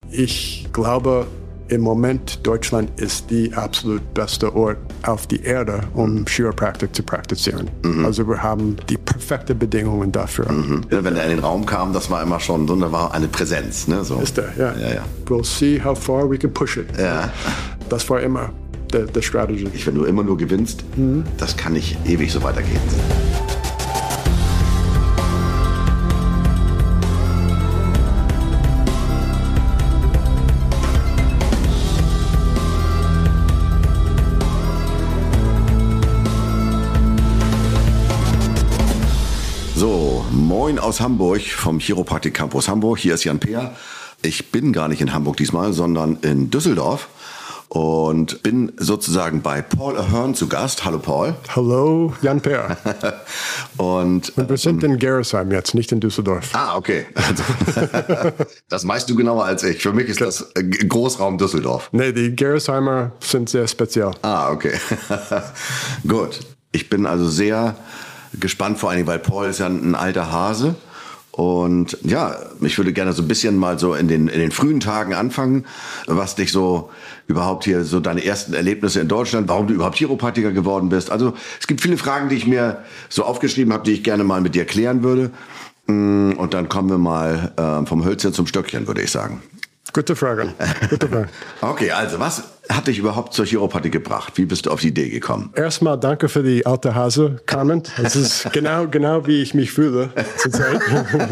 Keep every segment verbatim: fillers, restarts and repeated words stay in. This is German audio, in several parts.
ich glaube, im Moment Deutschland ist die absolut beste Ort auf die Erde, um Chiropraktik zu praktizieren. Mhm. Also wir haben die perfekten Bedingungen dafür. Mhm. Ja, wenn er in den Raum kam, das war immer schon wunderbar eine Präsenz. Ne? So. Ist er, ja. Ja, ja. We'll see how far we can push it. Ja. Das war immer der, der Strategy. Ich, wenn du immer nur gewinnst, mhm. das kann nicht ewig so weitergehen. So, moin aus Hamburg vom Chiropraktik Campus Hamburg. Hier ist Jan Peer. Ich bin gar nicht in Hamburg diesmal, sondern in Düsseldorf und bin sozusagen bei Paul Ahern zu Gast. Hallo Paul. Hallo Jan Peer. und, und wir sind in Gerresheim jetzt, nicht in Düsseldorf. Ah, okay. Also, das weißt du genauer als ich. Für mich ist das Großraum Düsseldorf. Nee, die Gerresheimer sind sehr speziell. Ah, okay. Gut. Ich bin also sehr gespannt, vor allen Dingen, weil Paul ist ja ein alter Hase. Und ja, ich würde gerne so ein bisschen mal so in den, in den frühen Tagen anfangen, was dich so überhaupt hier, so deine ersten Erlebnisse in Deutschland, warum du überhaupt Chiropraktiker geworden bist. Also es gibt viele Fragen, die ich mir so aufgeschrieben habe, die ich gerne mal mit dir klären würde. Und dann kommen wir mal äh, vom Hölzchen zum Stöckchen, würde ich sagen. Gute Frage. Gute Frage. Okay, also was hat dich überhaupt zur Chiropraktik gebracht? Wie bist du auf die Idee gekommen? Erstmal danke für die alte Hase-Comment. Das ist genau, genau wie ich mich fühle zurzeit.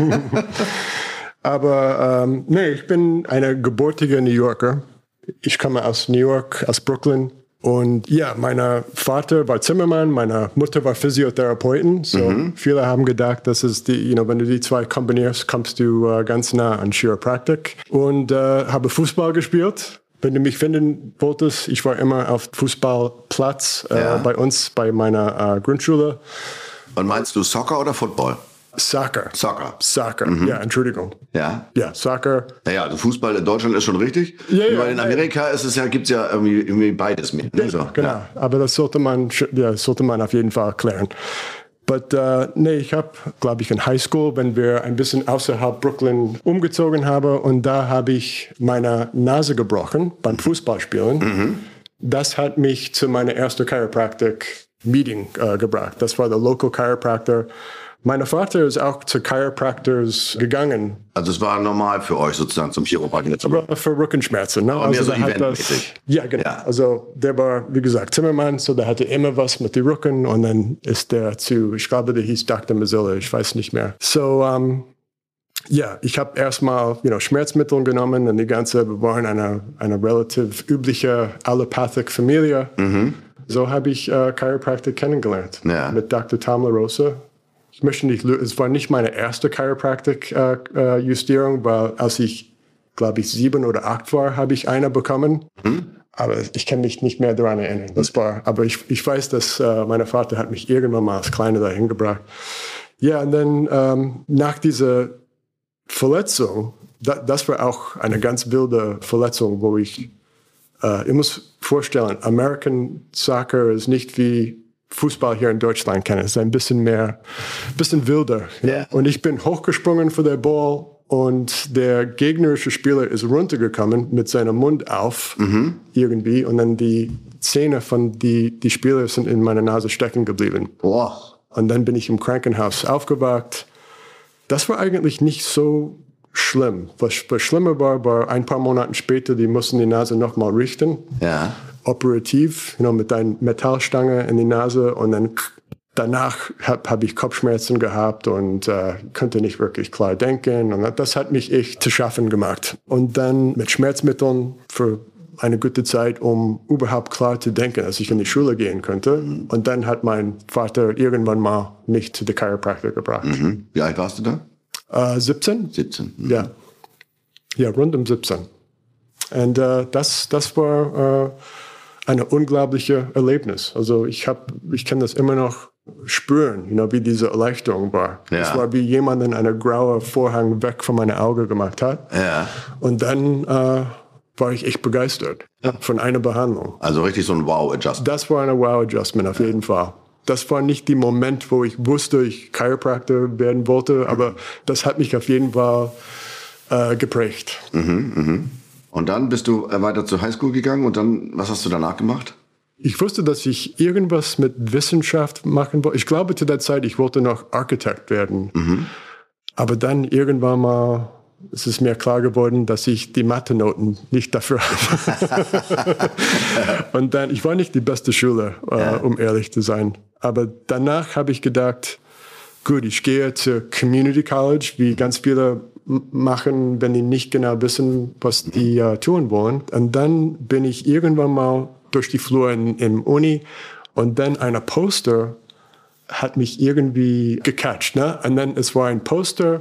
Aber ähm, nee, ich bin eine gebürtige New Yorker. Ich komme aus New York, aus Brooklyn. Und ja, mein Vater war Zimmermann, meine Mutter war Physiotherapeutin. So mhm. viele haben gedacht, dass es die, you know, wenn du die zwei kombinierst, kommst du uh, ganz nah an Chiropraktik. Und uh, habe Fußball gespielt. Wenn du mich finden wolltest, ich war immer auf Fußballplatz uh, ja. bei uns, bei meiner uh, Grundschule. Und meinst du Soccer oder Football? Soccer. Soccer. Soccer, mhm. ja, Entschuldigung. Ja? Ja, Soccer. Naja, also Fußball in Deutschland ist schon richtig. Ja, ja, weil in Amerika ist es ja, gibt es ja irgendwie, irgendwie beides mit. Ne? Ja, so, genau, ja. Aber das sollte man, ja, sollte man auf jeden Fall klären. But, uh, nee, ich habe, glaube ich, in Highschool, wenn wir ein bisschen außerhalb Brooklyn umgezogen haben, und da habe ich meine Nase gebrochen beim Fußballspielen. Mhm. Das hat mich zu meiner ersten Chiropraktik-Meeting uh, gebracht. Das war der Local Chiropractor. Mein Vater ist auch zu Chiropractors gegangen. Also es war normal für euch sozusagen zum Chiropraktiker zu gehen? Aber für Rückenschmerzen. Ne? Aber also mehr so eventmäßig. Ja, genau. Ja. Also der war, wie gesagt, Zimmermann, so der hatte immer was mit den Rücken, und dann ist der zu, ich glaube, der hieß Doktor Mazzilla, ich weiß nicht mehr. So, um, ja, ich habe erstmal you know, Schmerzmittel genommen, und die ganze, wir waren eine, eine relativ übliche allopathic Familie. Mhm. So habe ich uh, Chiropraktik kennengelernt. Ja. Mit Doktor Tom LaRosa. Ich möchte nicht, es war nicht meine erste Chiropraktik-Justierung, äh, äh, weil als ich, glaube ich, sieben oder acht war, habe ich eine bekommen. Mhm. Aber ich kann mich nicht mehr daran erinnern. Das war, aber ich, ich weiß, dass äh, mein Vater hat mich irgendwann mal als Kleiner dahin gebracht. Ja, und dann ähm, nach dieser Verletzung, da, das war auch eine ganz wilde Verletzung, wo ich, äh, ich muss vorstellen, American Soccer ist nicht wie Fußball hier in Deutschland kennen. Es ist ein bisschen mehr, bisschen wilder. Yeah. Und ich bin hochgesprungen für den Ball, und der gegnerische Spieler ist runtergekommen mit seinem Mund auf, mhm. irgendwie, und dann die Zähne von die, die Spieler sind in meiner Nase stecken geblieben. Boah. Und dann bin ich im Krankenhaus aufgewacht. Das war eigentlich nicht so schlimm. Was, was schlimmer war, war ein paar Monate später, die mussten die Nase nochmal richten. Ja. Operativ, you know, mit einer Metallstange in die Nase, und dann danach habe hab ich Kopfschmerzen gehabt und äh, konnte nicht wirklich klar denken, und das hat mich echt zu schaffen gemacht. Und dann mit Schmerzmitteln für eine gute Zeit, um überhaupt klar zu denken, dass ich in die Schule gehen könnte. Und dann hat mein Vater irgendwann mal mich zu der Chiropraktik gebracht. Mhm. Wie alt warst du da? Äh, siebzehn. siebzehn. Mhm. Ja. Ja, rund um siebzehn. Und äh, das, das war äh, ein unglaubliches Erlebnis. Also ich habe, ich kann das immer noch spüren, you know, wie diese Erleichterung war. Ja. Es war wie jemand einen grauen Vorhang weg von meinen Augen gemacht hat. Ja. Und dann äh, war ich echt begeistert von einer Behandlung. Also richtig so ein Wow-Adjustment. Das war ein Wow-Adjustment auf jeden Fall. Das war nicht der Moment, wo ich wusste, ich Chiropraktor werden wollte, aber das hat mich auf jeden Fall äh, geprägt. Mhm, mhm. Und dann bist du weiter zur Highschool gegangen und dann, was hast du danach gemacht? Ich wusste, dass ich irgendwas mit Wissenschaft machen wollte. Ich glaube zu der Zeit, ich wollte noch Architekt werden. Mhm. Aber dann irgendwann mal ist es mir klar geworden, dass ich die Mathe-Noten nicht dafür habe. Und dann, ich war nicht die beste Schüler, äh, ja. um ehrlich zu sein. Aber danach habe ich gedacht, gut, ich gehe zur Community College, wie ganz viele machen, wenn die nicht genau wissen, was die uh, tun wollen. Und dann bin ich irgendwann mal durch die Flur in, in Uni und dann ein Poster hat mich irgendwie gecatcht. Ne? Und dann, es war ein Poster,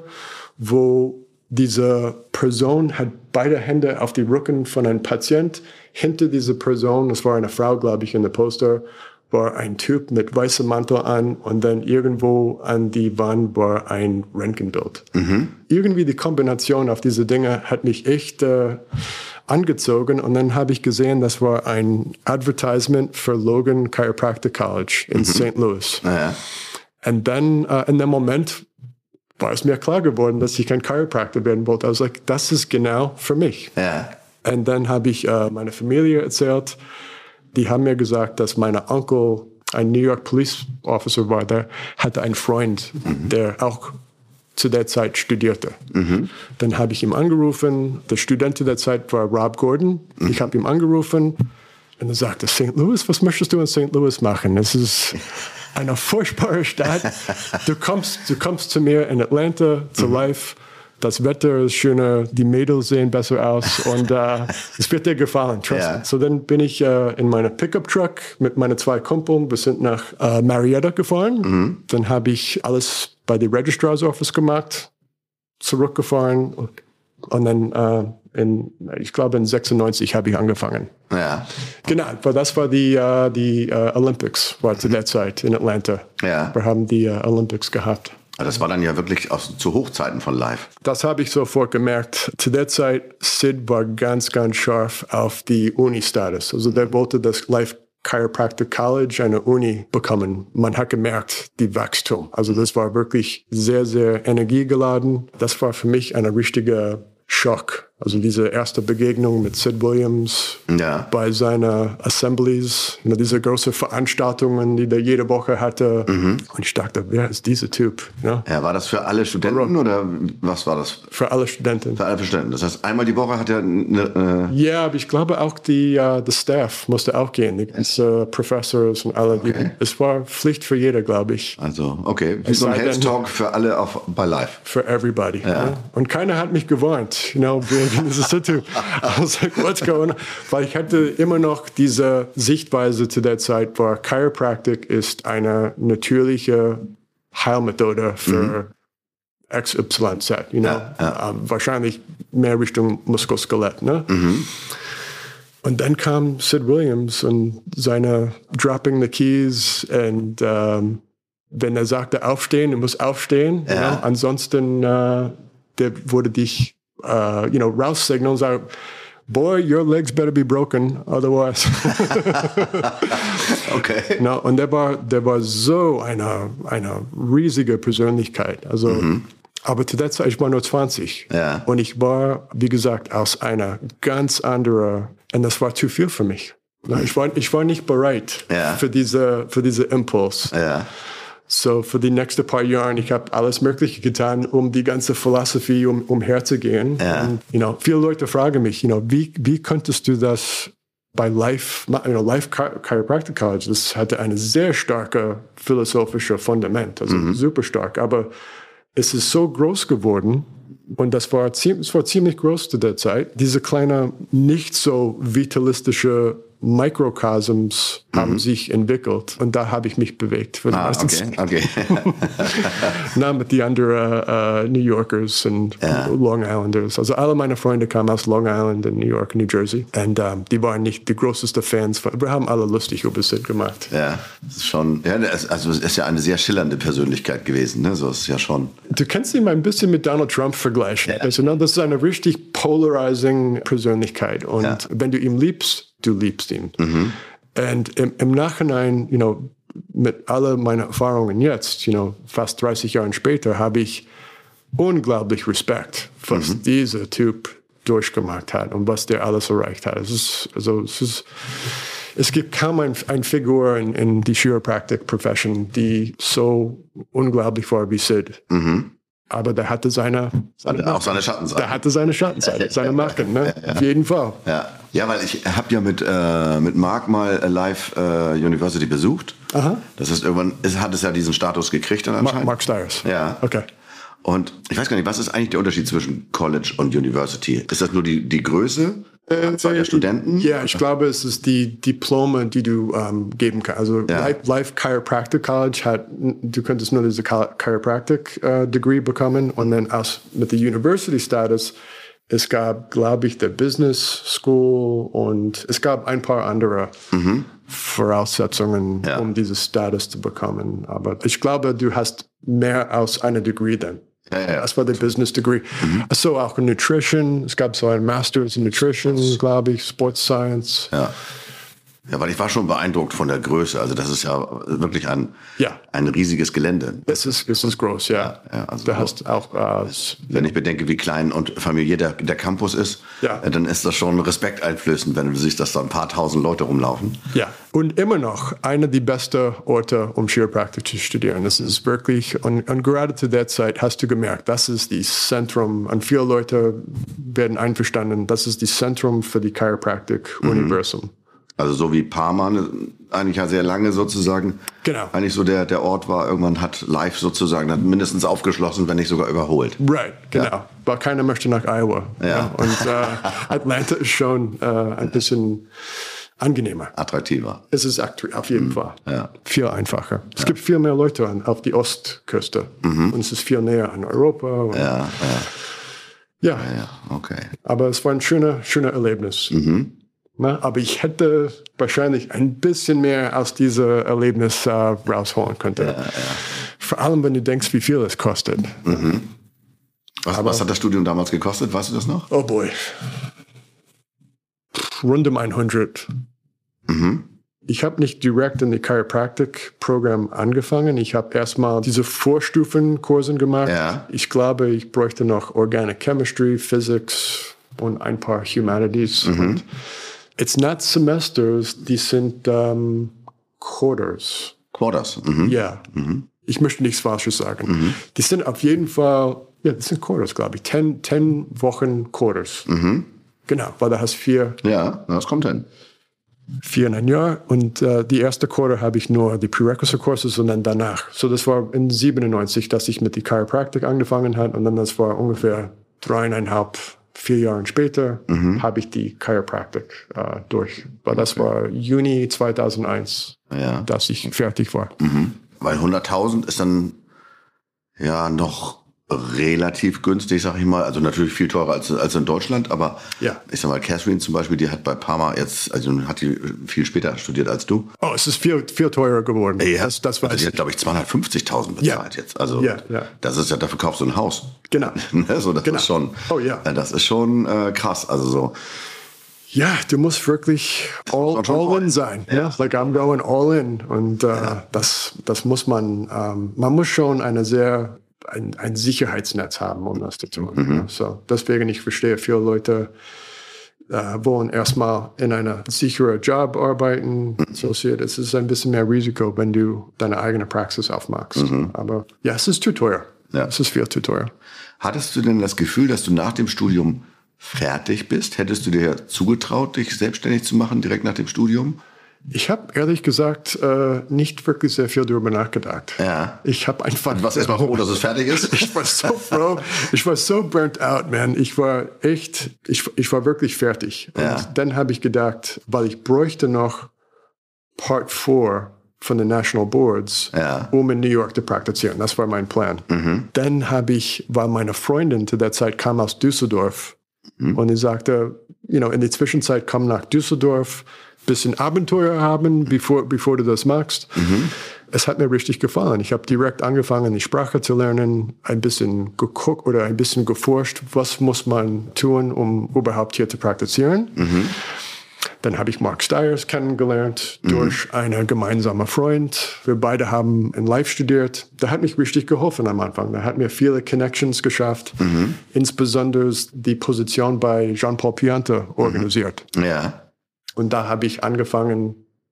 wo diese Person hat beide Hände auf die Rücken von einem Patient. Hinter dieser Person, das war eine Frau, glaube ich, in der Poster, war ein Typ mit weißem Mantel an und dann irgendwo an die Wand war ein Röntgenbild. Mhm. Irgendwie die Kombination auf diese Dinge hat mich echt äh, angezogen und dann habe ich gesehen, das war ein Advertisement für Logan Chiropractic College in mhm. Saint Louis. Ah, ja. Und dann äh, in dem Moment war es mir klar geworden, dass ich kein Chiropractor werden wollte. Also like, das ist genau für mich. Ja. Und dann habe ich äh, meine Familie erzählt. Die haben mir gesagt, dass mein Onkel, ein New York Police Officer war, der hatte einen Freund, mhm. der auch zu der Zeit studierte. Mhm. Dann habe ich ihn angerufen. Der Student zu der Zeit war Rob Gordon. Mhm. Ich habe ihn angerufen und er sagte, Saint Louis, was möchtest du in Saint Louis machen? Es ist eine furchtbare Stadt. Du kommst, du kommst zu mir in Atlanta, zu mhm. Live. Das Wetter ist schöner, die Mädels sehen besser aus und äh, es wird dir gefallen, trust yeah. me. So dann bin ich äh, in meinem Pickup-Truck mit meinen zwei Kumpeln, wir sind nach äh, Marietta gefahren. Mhm. Dann habe ich alles bei der Registrar's Office gemacht, zurückgefahren und, und dann äh, in, ich glaube in sechsundneunzig habe ich angefangen. Ja. Genau, weil das war die, äh, die äh, Olympics, war zu der Zeit in Atlanta. Ja. Wir haben die äh, Olympics gehabt. Das war dann ja wirklich aus, zu Hochzeiten von Live. Das habe ich sofort gemerkt. Zu der Zeit, Sid war ganz, ganz scharf auf die Uni-Status. Also der wollte das Life Chiropractic College eine Uni bekommen. Man hat gemerkt, die Wachstum. Also das war wirklich sehr, sehr energiegeladen. Das war für mich eine richtige Schock. Also diese erste Begegnung mit Sid Williams ja. bei seinen Assemblies, diese großen Veranstaltungen, die der jede Woche hatte. Mhm. Und ich dachte, wer ist dieser Typ? Ja? Ja, war das für alle Studenten oder was war das? Für alle Studenten. Für alle Studenten. Das heißt, einmal die Woche hat er eine... Äh ja, aber ich glaube auch die, uh, the Staff musste auch gehen. Die ganzen uh, Professors und alle. Okay. Die, es war Pflicht für jeder, glaube ich. Also, okay. Wie es so ein Health Talk für alle auf, bei Live. For everybody. Ja. Ja? Und keiner hat mich gewarnt. You know, this is I was like, what's going on? Weil ich hatte immer noch diese Sichtweise zu der Zeit, war Chiropractic ist eine natürliche Heilmethode für mhm. X Y Z, you know? Ja, ja. Um, wahrscheinlich mehr Richtung Muskelskelett, ne? Mhm. Und dann kam Sid Williams und seine Dropping the Keys und um, wenn er sagte aufstehen, du musst aufstehen, ja. you know? Ansonsten uh, der wurde dich Uh, you know, Ralph signals out, boy, your legs better be broken, otherwise. Okay. No, und der war, der war so eine, eine riesige Persönlichkeit. Also, mhm. aber zu der Zeit, ich war nur zwanzig. Ja. Und ich war, wie gesagt, aus einer ganz anderen, und das war zu viel für mich. No, ich war, ich war nicht bereit ja. für diese, für diese Impuls. Ja. So für die nächsten paar Jahre, ich habe alles Mögliche getan, um die ganze Philosophie um, umherzugehen. Ja. Und, you know, viele Leute fragen mich, you know, wie, wie konntest du das bei Life, you know, Life Chiropractic College, das hatte eine sehr starke philosophische Fundament, also mhm. super stark, aber es ist so groß geworden und das war, es war ziemlich groß zu der Zeit, diese kleine, nicht so vitalistische Mikrokosms mhm. haben sich entwickelt und da habe ich mich bewegt. Für ah, okay, okay. Na, mit den anderen uh, New Yorkers und ja. Long Islanders. Also alle meine Freunde kamen aus Long Island in New York, New Jersey. Und um, die waren nicht die größten Fans. Von, wir haben alle lustig über Sid gemacht. Ja, das ist schon, ja, also es ist ja eine sehr schillernde Persönlichkeit gewesen. Ne? So ist es ja schon. Du kannst ihn mal ein bisschen mit Donald Trump vergleichen. Ja. Also, das ist eine richtig polarizing Persönlichkeit. Und ja. wenn du ihn liebst, du liebst ihn. Mhm. Und im, im Nachhinein, you know, mit all meinen Erfahrungen jetzt, you know, fast dreißig Jahren später, habe ich unglaublich Respekt, was mhm. dieser Typ durchgemacht hat und was der alles erreicht hat. Es ist, also es ist, es gibt kaum ein, ein Figur in, in die Chiropractic-Profession, die so unglaublich war wie Sid. Mhm. Aber der hatte seine, seine auch seine Schattenseite. Der hatte seine Schattenseite, seine Marken, ne? Ja, ja. Auf jeden Fall. Ja, ja, weil ich habe ja mit, äh, mit Mark mal Live äh, University besucht. Aha. Das heißt, irgendwann ist, hat es ja diesen Status gekriegt dann anscheinend. Mark Stiers. Ja. Okay. Und ich weiß gar nicht, was ist eigentlich der Unterschied zwischen College und University? Ist das nur die, die Größe äh, der Studenten? Ja, ich glaube, es ist die Diplome, die du ähm, geben kannst. Also ja. Life, Life Chiropractic College hat, du könntest nur diese Chiropractic äh, Degree bekommen und dann aus, mit der University Status, es gab, glaube ich, der Business School und es gab ein paar andere mhm. Voraussetzungen, ja. um dieses Status zu bekommen. Aber ich glaube, du hast mehr als eine Degree dann. Ja, ja. Das war der Business Degree. Mhm. So auch in Nutrition. Es gab so ein Masters in Nutrition, glaube ich, Sports Science. Ja. Ja, weil ich war schon beeindruckt von der Größe. Also das ist ja wirklich ein, ja. ein riesiges Gelände. Es ist, es ist groß, ja. ja, ja also du hast auch, äh, wenn ich bedenke, wie klein und familiär der, der Campus ist, ja. dann ist das schon respekteinflößend, wenn du siehst, dass da ein paar tausend Leute rumlaufen. Ja, und immer noch einer der besten Orte, um Chiropraktik zu studieren. Das ist wirklich, und, und gerade zu der Zeit hast du gemerkt, das ist das Zentrum, und viele Leute werden einverstanden, das ist das Zentrum für die Chiropraktik-Universum. Mhm. Also so wie Parma eigentlich ja sehr lange sozusagen. Genau. Eigentlich so der, der Ort war, irgendwann hat Live sozusagen hat mindestens aufgeschlossen, wenn nicht sogar überholt. Right, genau. Ja. Aber keiner möchte nach Iowa. Ja. ja. Und äh, Atlanta ist schon äh, ein bisschen angenehmer. Attraktiver. Es ist auf jeden mhm. Fall. Ja. Viel einfacher. Es ja. gibt viel mehr Leute an, auf die Ostküste. Mhm. Und es ist viel näher an Europa. Und ja, ja. Ja. ja, ja. Okay. Aber es war ein schöner, schöner Erlebnis. Mhm. Na, aber ich hätte wahrscheinlich ein bisschen mehr aus diesem Erlebnis äh, rausholen können. Ja, ja. Vor allem, wenn du denkst, wie viel es kostet. Mhm. Was, aber, was hat das Studium damals gekostet? Weißt du das noch? Oh boy. Rund um hundert. Mhm. Ich habe nicht direkt in die Chiropractic-Programm angefangen. Ich habe erstmal diese Vorstufenkurse gemacht. Ja. Ich glaube, ich bräuchte noch Organic Chemistry, Physics und ein paar Humanities. Mhm. Und it's not semesters, die sind um, Quarters. Quarters? Mhm. Ja. Mhm. Ich möchte nichts Falsches sagen. Mhm. Die sind auf jeden Fall, ja, das sind Quarters, glaube ich. Ten, ten Wochen Quarters. Mhm. Genau, weil da hast vier. Ja, das kommt hin. Vier in ein Jahr. Und äh, die erste Quarter habe ich nur die Prerequisite Courses und dann danach. So, das war in siebenundneunzig, dass ich mit die Chiropractic angefangen habe. Und dann das war ungefähr dreieinhalb Vier Jahre später mhm. habe ich die Chiropractic äh, durch. Weil das okay. war Juni zweitausendeins, ja. dass ich fertig war. Mhm. Weil hunderttausend ist dann ja noch relativ günstig, sag ich mal. Also natürlich viel teurer als, als in Deutschland. Aber ja. ich sag mal, Catherine zum Beispiel, die hat bei Parma jetzt, also hat die viel später studiert als du. Oh, es ist viel, viel teurer geworden. Ja, das, das weiß also die hat, glaube ich, zweihundertfünfzigtausend bezahlt ja. jetzt. Also ja, ja. das ist ja, dafür kaufst du ein Haus. Genau. so, das genau. ist schon, oh, ja. das ist schon äh, krass. Also so. Ja, du musst wirklich all, all in sein. Ja. Yeah? Like I'm going all in. Und äh, ja. das, das muss man, ähm, man muss schon eine sehr, ein, ein Sicherheitsnetz haben, um das zu tun. Mhm. Ja? So, deswegen, ich verstehe, viele Leute äh, wollen erstmal in einer sicheren Job arbeiten. Mhm. So, es ist ein bisschen mehr Risiko, wenn du deine eigene Praxis aufmachst. Mhm. Aber ja, es ist zu teuer. Ja. Es ist viel zu teuer. Hattest du denn das Gefühl, dass du nach dem Studium fertig bist? Hättest du dir zugetraut, dich selbstständig zu machen, direkt nach dem Studium? Ich habe ehrlich gesagt äh, nicht wirklich sehr viel darüber nachgedacht. Ja. Ich habe einfach... Du warst erstmal froh, dass es fertig ist? Ich war so froh. Ich war so burnt out, man. Ich war echt... Ich, ich war wirklich fertig. Und ja. dann habe ich gedacht, weil ich bräuchte noch Part vier von den National Boards, ja. um in New York zu praktizieren. Das war mein Plan. Mhm. Dann habe ich, weil meine Freundin zu der Zeit kam aus Düsseldorf, mhm. und ich sagte, you know, in der Zwischenzeit komm nach Düsseldorf, bisschen Abenteuer haben, bevor, bevor du das machst. Mhm. Es hat mir richtig gefallen. Ich habe direkt angefangen, die Sprache zu lernen, ein bisschen geguckt oder ein bisschen geforscht, was muss man tun, um überhaupt hier zu praktizieren. Mhm. Dann habe ich Mark Stiers kennengelernt durch mhm. einen gemeinsamen Freund. Wir beide haben in Live studiert. Der hat mich richtig geholfen am Anfang. Der hat mir viele Connections geschafft. Mhm. Insbesondere die Position bei Jean-Paul Pianta organisiert. Mhm. Ja. Und da habe ich angefangen,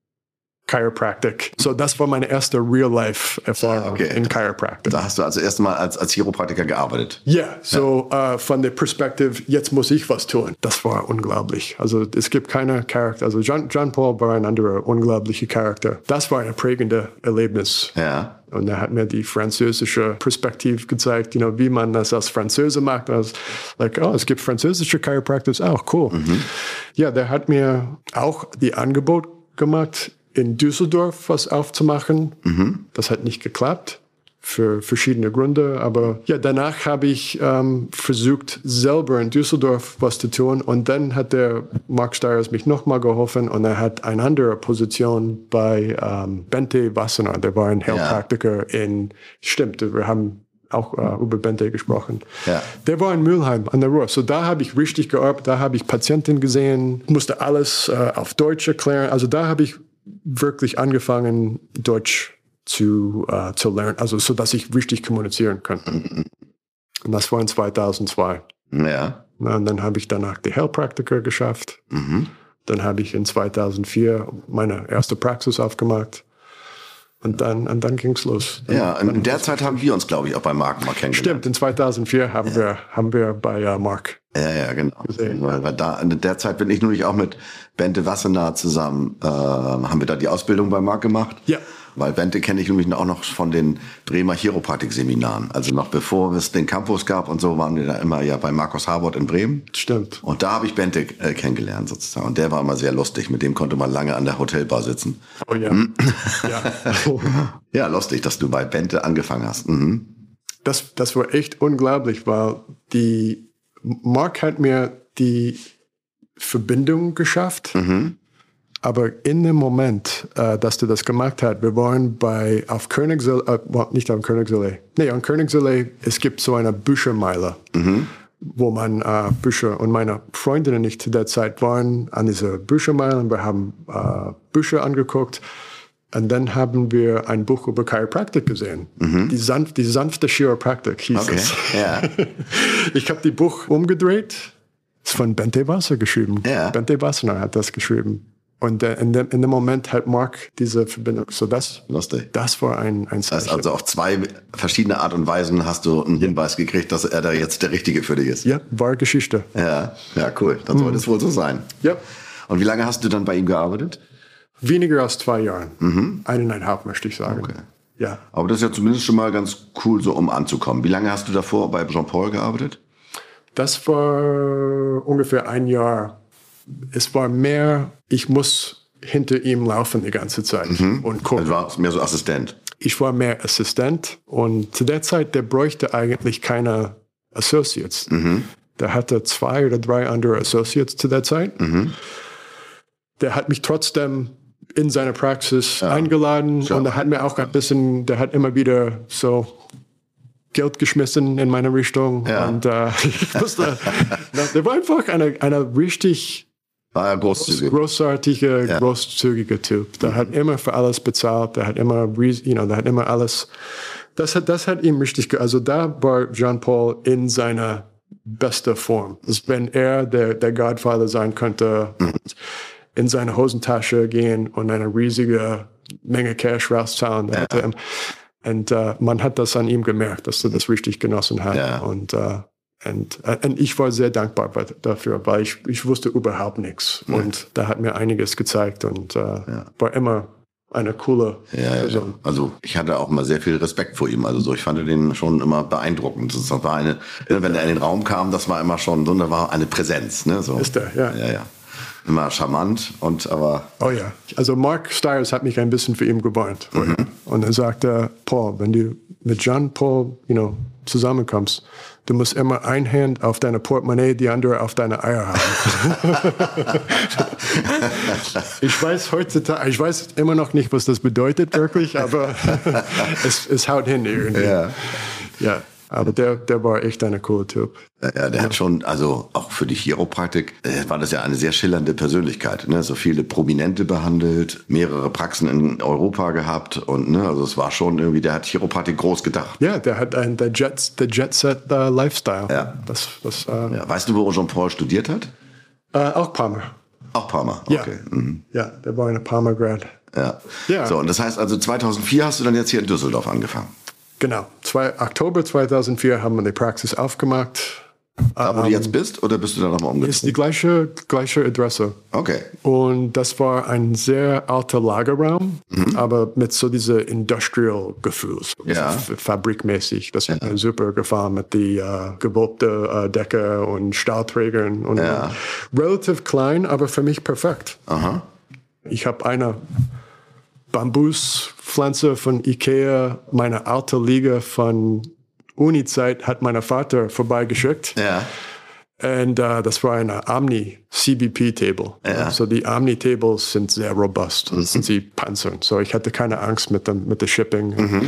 Chiropractic. So, das war meine erste Real-Life-Erfahrung okay. in Chiropractic. Da hast du also erst mal als, als Chiropraktiker gearbeitet? Yeah, so ja, uh, von der Perspektive, jetzt muss ich was tun. Das war unglaublich. Also es gibt keine Charakter. Also Jean, Jean-Paul war ein anderer unglaublicher Charakter. Das war ein prägendes Erlebnis. Ja. Und er hat mir die französische Perspektive gezeigt, you know, wie man das als Französe macht. Also, like, oh, es gibt französische Chiropractors auch, cool. Mhm. Ja, der hat mir auch die Angebot gemacht, in Düsseldorf was aufzumachen. Mhm. Das hat nicht geklappt, für verschiedene Gründe. Aber ja, danach habe ich ähm, versucht, selber in Düsseldorf was zu tun. Und dann hat der Mark Stiers mich nochmal geholfen und er hat eine andere Position bei ähm, Bente Wassenaar. Der war ein Heilpraktiker ja. in, stimmt, wir haben auch äh, über Bente gesprochen. Ja. Der war in Mülheim an der Ruhr. So da habe ich richtig gearbeitet, da habe ich Patienten gesehen, musste alles äh, auf Deutsch erklären. Also da habe ich wirklich angefangen, Deutsch zu, uh, zu lernen, also so, dass ich richtig kommunizieren kann. Mhm. Und das war in zweitausendzwei. Ja. Und dann habe ich danach die Heilpraktiker geschafft. Mhm. Dann habe ich in zweitausendvier meine erste Praxis aufgemacht. Und dann, und dann ging es los. Dann, ja, in der Zeit haben wir uns, glaube ich, auch bei Mark mal kennengelernt. Stimmt, in zweitausendvier haben, ja. wir, haben wir bei uh, Mark Ja, ja, genau. Gesehen. Weil, weil da, in der Zeit bin ich nämlich auch mit Bente Wassenaar zusammen, äh, haben wir da die Ausbildung bei Mark gemacht. Ja. Weil Bente kenne ich nämlich auch noch von den Bremer Chiropraktik-Seminaren. Also noch bevor es den Campus gab und so, waren wir da immer ja bei Markus Harbort in Bremen. Stimmt. Und da habe ich Bente äh, kennengelernt sozusagen. Und der war immer sehr lustig. Mit dem konnte man lange an der Hotelbar sitzen. Oh ja. ja. ja, lustig, dass du bei Bente angefangen hast. Mhm. Das, das war echt unglaublich, weil die Mark hat mir die Verbindung geschafft. Mhm. Aber in dem Moment, äh, dass du das gemacht hast, wir waren bei, auf Königsallee, äh, nicht auf Königsallee, nee, an Königsallee, es gibt so eine Büchermeile, mhm. wo man äh, Bücher, und meine Freundin und ich zu der Zeit waren an dieser Büchermeile und wir haben äh, Bücher angeguckt. Und dann haben wir ein Buch über Chiropraktik gesehen. Mhm. Die, sanft, die sanfte Chiropraktik hieß okay. es. Ja. Ich habe die Buch umgedreht. Es ist von Bente Wasser geschrieben. Ja. Bente Wassenaar hat das geschrieben. Und äh, in, dem, in dem Moment hat Mark diese Verbindung. So das, Lustig. Das war ein, ein Zeichen. Das heißt also auf zwei verschiedene Art und Weisen hast du einen Hinweis gekriegt, dass er da jetzt der Richtige für dich ist. Ja, wahre Geschichte. Ja, ja, cool. Dann sollte mhm. es wohl so sein. Ja. Und wie lange hast du dann bei ihm gearbeitet? Weniger als zwei Jahren. Mhm. Eineinhalb, möchte ich sagen. Okay. Ja. Aber das ist ja zumindest schon mal ganz cool, so um anzukommen. Wie lange hast du davor bei Jean-Paul gearbeitet? Das war ungefähr ein Jahr. Es war mehr, ich muss hinter ihm laufen die ganze Zeit mhm. und gucken. Du warst mehr so Assistent. Ich war mehr Assistent und zu der Zeit, der bräuchte eigentlich keine Associates. Mhm. Der hatte zwei oder drei andere Associates zu der Zeit. Mhm. Der hat mich trotzdem in seine Praxis ja. eingeladen ja. und er hat mir auch ein bisschen, der hat immer wieder so Geld geschmissen in meine Richtung. Ja. Und äh, ich wusste, der war einfach eine, eine richtig war ja großzügig. großartige, ja. großzügige Typ. Der mhm. hat immer für alles bezahlt, der hat immer, you know, der hat immer alles, das hat, das hat ihm richtig, also da war Jean-Paul in seiner bester Form. Also wenn er der, der Godfather sein könnte, mhm. in seine Hosentasche gehen und eine riesige Menge Cash rauszahlen. Ja. Und uh, man hat das an ihm gemerkt, dass er das richtig genossen hat. Ja. Und, uh, und, und ich war sehr dankbar dafür, weil ich, ich wusste überhaupt nichts. Mhm. Und da hat mir einiges gezeigt und uh, ja. war immer eine coole ja, Person. Ja. Also ich hatte auch immer sehr viel Respekt vor ihm. Also so, ich fand den schon immer beeindruckend. Das war eine, wenn er in den Raum kam, das war immer schon so, da war eine Präsenz. Ne? So. Ist er, ja. Ja, ja. Immer charmant und aber... Oh ja, also Mark Stiers hat mich ein bisschen für ihn gewarnt. Mhm. Und er sagte, Paul, wenn du mit Jean-Paul, you know, zusammenkommst, du musst immer eine Hand auf deine Portemonnaie, die andere auf deine Eier haben. Ich weiß heutzutage, ich weiß immer noch nicht, was das bedeutet wirklich, aber es, es haut hin irgendwie. Ja. Ja. Aber der, der war echt eine coole Typ. Ja, der ja. hat schon, also auch für die Chiropraktik äh, war das ja eine sehr schillernde Persönlichkeit. Ne? So viele Prominente behandelt, mehrere Praxen in Europa gehabt und ne, also es war schon irgendwie, der hat Chiropraktik groß gedacht. Ja, der hat ein der Jet, der Jet Set uh, Lifestyle. Ja. Das, das, uh, ja. Weißt du, wo Jean-Paul studiert hat? Uh, auch Parma. Auch Parma, okay. Ja, mhm. ja, der war eine Parma Grad. Ja. ja. So, und das heißt also zweitausendvier hast du dann jetzt hier in Düsseldorf angefangen? Genau. Zwei, Oktober zweitausendvier haben wir die Praxis aufgemacht. Da, wo um, du jetzt bist, oder bist du da nochmal umgezogen? Ist die gleiche, gleiche Adresse. Okay. Und das war ein sehr alter Lagerraum, mhm. aber mit so diesem Industrial-Gefühl, so ja. fabrikmäßig. Das hat ja. mir super gefallen mit die uh, gewölbte uh, Decke und Stahlträgern. Und ja. relativ klein, aber für mich perfekt. Aha. Ich habe eine Bambuspflanze von Ikea, meine alte Liege von Uni-Zeit hat mein Vater vorbeigeschickt. Ja. Und uh, das war eine Omni C B P-Table. Ja. So die Omni-Tables sind sehr robust. Mhm. Das sind sie panzern. So ich hatte keine Angst mit dem, mit dem Shipping. Mhm.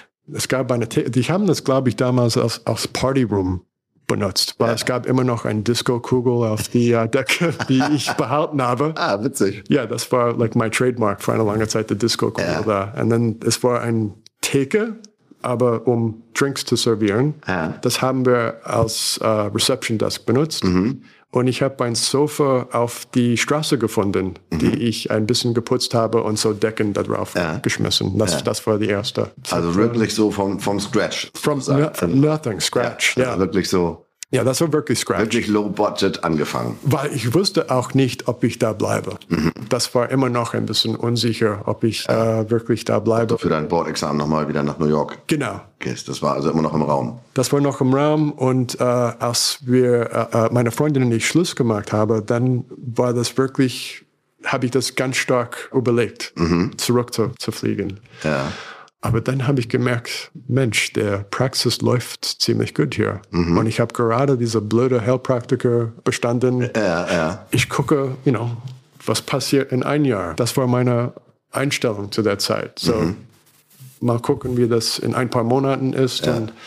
Es gab eine, die haben das, glaube ich, damals als, als Partyroom benutzt, weil ja. es gab immer noch eine Disco-Kugel auf die uh, Decke, die ich behalten habe. Ah, witzig. Ja, das war like my trademark für eine lange Zeit, die Disco-Kugel ja. da. Und dann, es war ein Theke, aber um Drinks zu servieren. Ja. Das haben wir als uh, Reception Desk benutzt. Mhm. Und ich habe ein Sofa auf die Straße gefunden, mhm. die ich ein bisschen geputzt habe und so Decken da drauf ja. geschmissen. Das, ja. das war die erste. Also wirklich so vom, vom Scratch. From no, nothing, Scratch. Ja, ja. Also wirklich so. Ja, das war wirklich Scratch. Wirklich low budget angefangen. Weil ich wusste auch nicht, ob ich da bleibe. Mhm. Das war immer noch ein bisschen unsicher, ob ich ja. äh, wirklich da bleibe. Ob du für dein Board-Examen nochmal wieder nach New York genau. gehst. Das war also immer noch im Raum. Das war noch im Raum und äh, als wir, äh, meine Freundin und ich Schluss gemacht haben, dann war das wirklich, habe ich das ganz stark überlegt, mhm. zurück zu, zu fliegen. Ja. Aber dann habe ich gemerkt, Mensch, der Praxis läuft ziemlich gut hier. Mhm. Und ich habe gerade diese blöde Heilpraktiker bestanden. Ja, ja. Ich gucke, you know, was passiert in ein Jahr. Das war meine Einstellung zu der Zeit. So, mhm. mal gucken, wie das in ein paar Monaten ist. Ja. Und,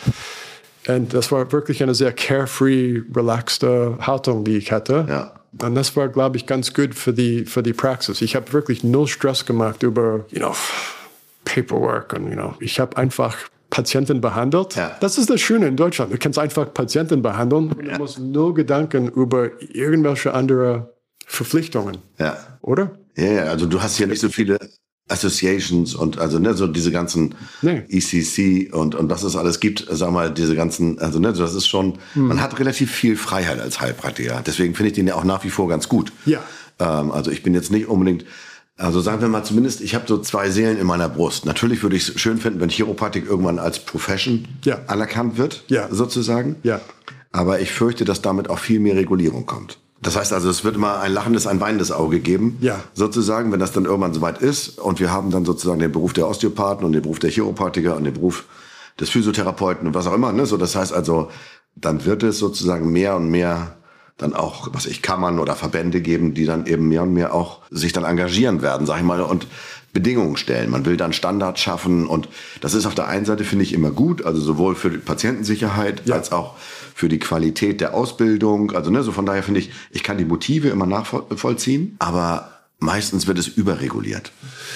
und das war wirklich eine sehr carefree, relaxte Haltung, die ich hatte. Ja. Und das war, glaube ich, ganz gut für die, für die Praxis. Ich habe wirklich null Stress gemacht über, you know, Paperwork und, you know, ich habe einfach Patienten behandelt. Ja. Das ist das Schöne in Deutschland. Du kannst einfach Patienten behandeln und ja. du musst nur Gedanken über irgendwelche andere Verpflichtungen. Ja. Oder? Ja, ja, also du hast hier nicht so viele Associations und also ne, so diese ganzen nee. E C C und, und was es alles gibt, sag mal, diese ganzen, also ne, das ist schon, hm. man hat relativ viel Freiheit als Heilpraktiker. Deswegen finde ich den ja auch nach wie vor ganz gut. Ja. Ähm, also ich bin jetzt nicht unbedingt, also sagen wir mal zumindest, ich habe so zwei Seelen in meiner Brust. Natürlich würde ich es schön finden, wenn Chiropraktik irgendwann als Profession ja. anerkannt wird, ja. sozusagen. Ja. Aber ich fürchte, dass damit auch viel mehr Regulierung kommt. Das heißt also, es wird immer ein lachendes, ein weinendes Auge geben, ja. sozusagen, wenn das dann irgendwann soweit ist. Und wir haben dann sozusagen den Beruf der Osteopathen und den Beruf der Chiropraktiker und den Beruf des Physiotherapeuten und was auch immer. Ne? So, das heißt also, dann wird es sozusagen mehr und mehr dann auch, was ich, Kammern oder Verbände geben, die dann eben mehr und mehr auch sich dann engagieren werden, sag ich mal, und Bedingungen stellen. Man will dann Standards schaffen und das ist auf der einen Seite, finde ich, immer gut, also sowohl für die Patientensicherheit ja. als auch für die Qualität der Ausbildung. Also ne, so von daher finde ich, ich kann die Motive immer nachvollziehen, aber meistens wird es überreguliert.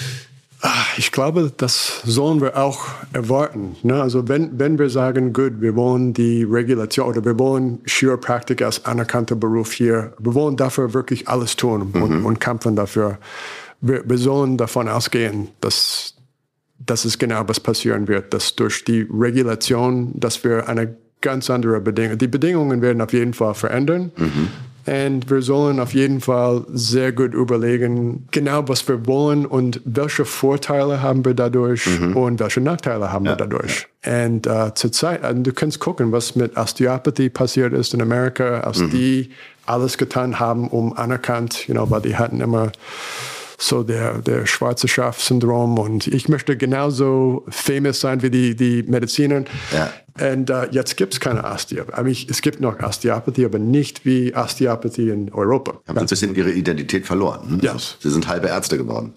Ich glaube, das sollen wir auch erwarten. Ne? Also wenn, wenn wir sagen, gut, wir wollen die Regulation oder wir wollen Chiropraktik als anerkannter Beruf hier, wir wollen dafür wirklich alles tun und, mhm. und kämpfen dafür. Wir, wir sollen davon ausgehen, dass, dass es genau was passieren wird, dass durch die Regulation, dass wir eine ganz andere Bedingung, die Bedingungen werden auf jeden Fall verändern. Mhm. Und wir sollen auf jeden Fall sehr gut überlegen, genau was wir wollen und welche Vorteile haben wir dadurch mhm. und welche Nachteile haben ja. wir dadurch. Ja. Und uh, zurzeit, also du kannst gucken, was mit Osteopathie passiert ist in Amerika, als mhm. die alles getan haben, um anerkannt, you know, weil die hatten immer so der, der schwarze Schaf-Syndrom und ich möchte genauso famous sein wie die, die Mediziner. Ja. Und uh, jetzt gibt es keine Osteopathie. Es gibt noch Osteopathie, aber nicht wie Osteopathie in Europa. Haben ein bisschen ihre Identität verloren. Ne? Yes. Sie sind halbe Ärzte geworden.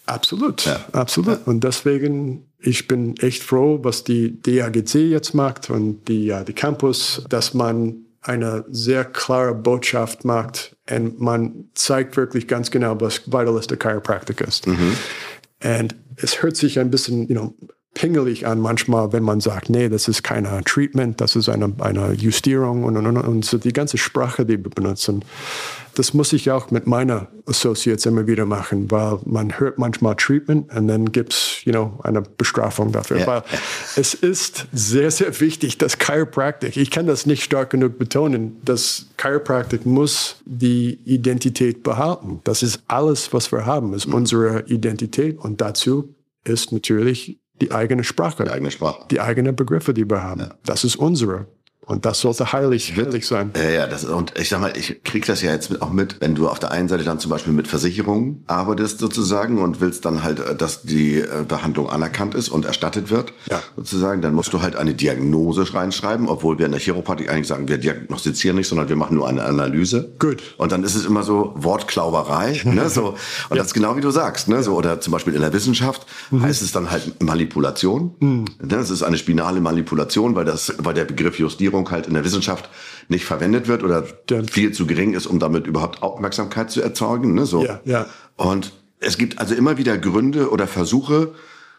Absolut, ja. absolut. Ja. Und deswegen, ich bin echt froh, was die D A G C jetzt macht und die, ja, die Campus, dass man eine sehr klare Botschaft macht und man zeigt wirklich ganz genau, was Vitalistic Chiropractic ist. Mhm. Und es hört sich ein bisschen, you know, pingelig an manchmal, wenn man sagt, nee, das ist kein Treatment, das ist eine, eine Justierung und, und, und, und so die ganze Sprache, die wir benutzen. Das muss ich auch mit meinen Associates immer wieder machen, weil man hört manchmal Treatment und dann gibt es, you know, eine Bestrafung dafür. Ja. Weil es ist sehr, sehr wichtig, dass Chiropractic, ich kann das nicht stark genug betonen, dass Chiropractic muss die Identität behalten. Das ist alles, was wir haben, ist mhm. unsere Identität und dazu ist natürlich die eigene Sprache, die eigene Sprache, die eigenen Begriffe, die wir haben. Ja. Das ist unsere. Und das sollte heilig, heilig sein. Ja, ja, das, und ich sag mal, ich krieg das ja jetzt auch mit, wenn du auf der einen Seite dann zum Beispiel mit Versicherungen arbeitest sozusagen und willst dann halt, dass die Behandlung anerkannt ist und erstattet wird, ja. sozusagen, dann musst du halt eine Diagnose reinschreiben, obwohl wir in der Chiropratik eigentlich sagen, wir diagnostizieren nicht, sondern wir machen nur eine Analyse. Gut. Und dann ist es immer so Wortklauberei, ne, so. Und ja. das ist genau wie du sagst, ne, so. Oder zum Beispiel in der Wissenschaft mhm. heißt es dann halt Manipulation. Mhm. Das ist eine spinale Manipulation, weil das, weil der Begriff Justierung halt in der Wissenschaft nicht verwendet wird oder viel zu gering ist, um damit überhaupt Aufmerksamkeit zu erzeugen. Ne, so. Ja, ja. Und es gibt also immer wieder Gründe oder Versuche,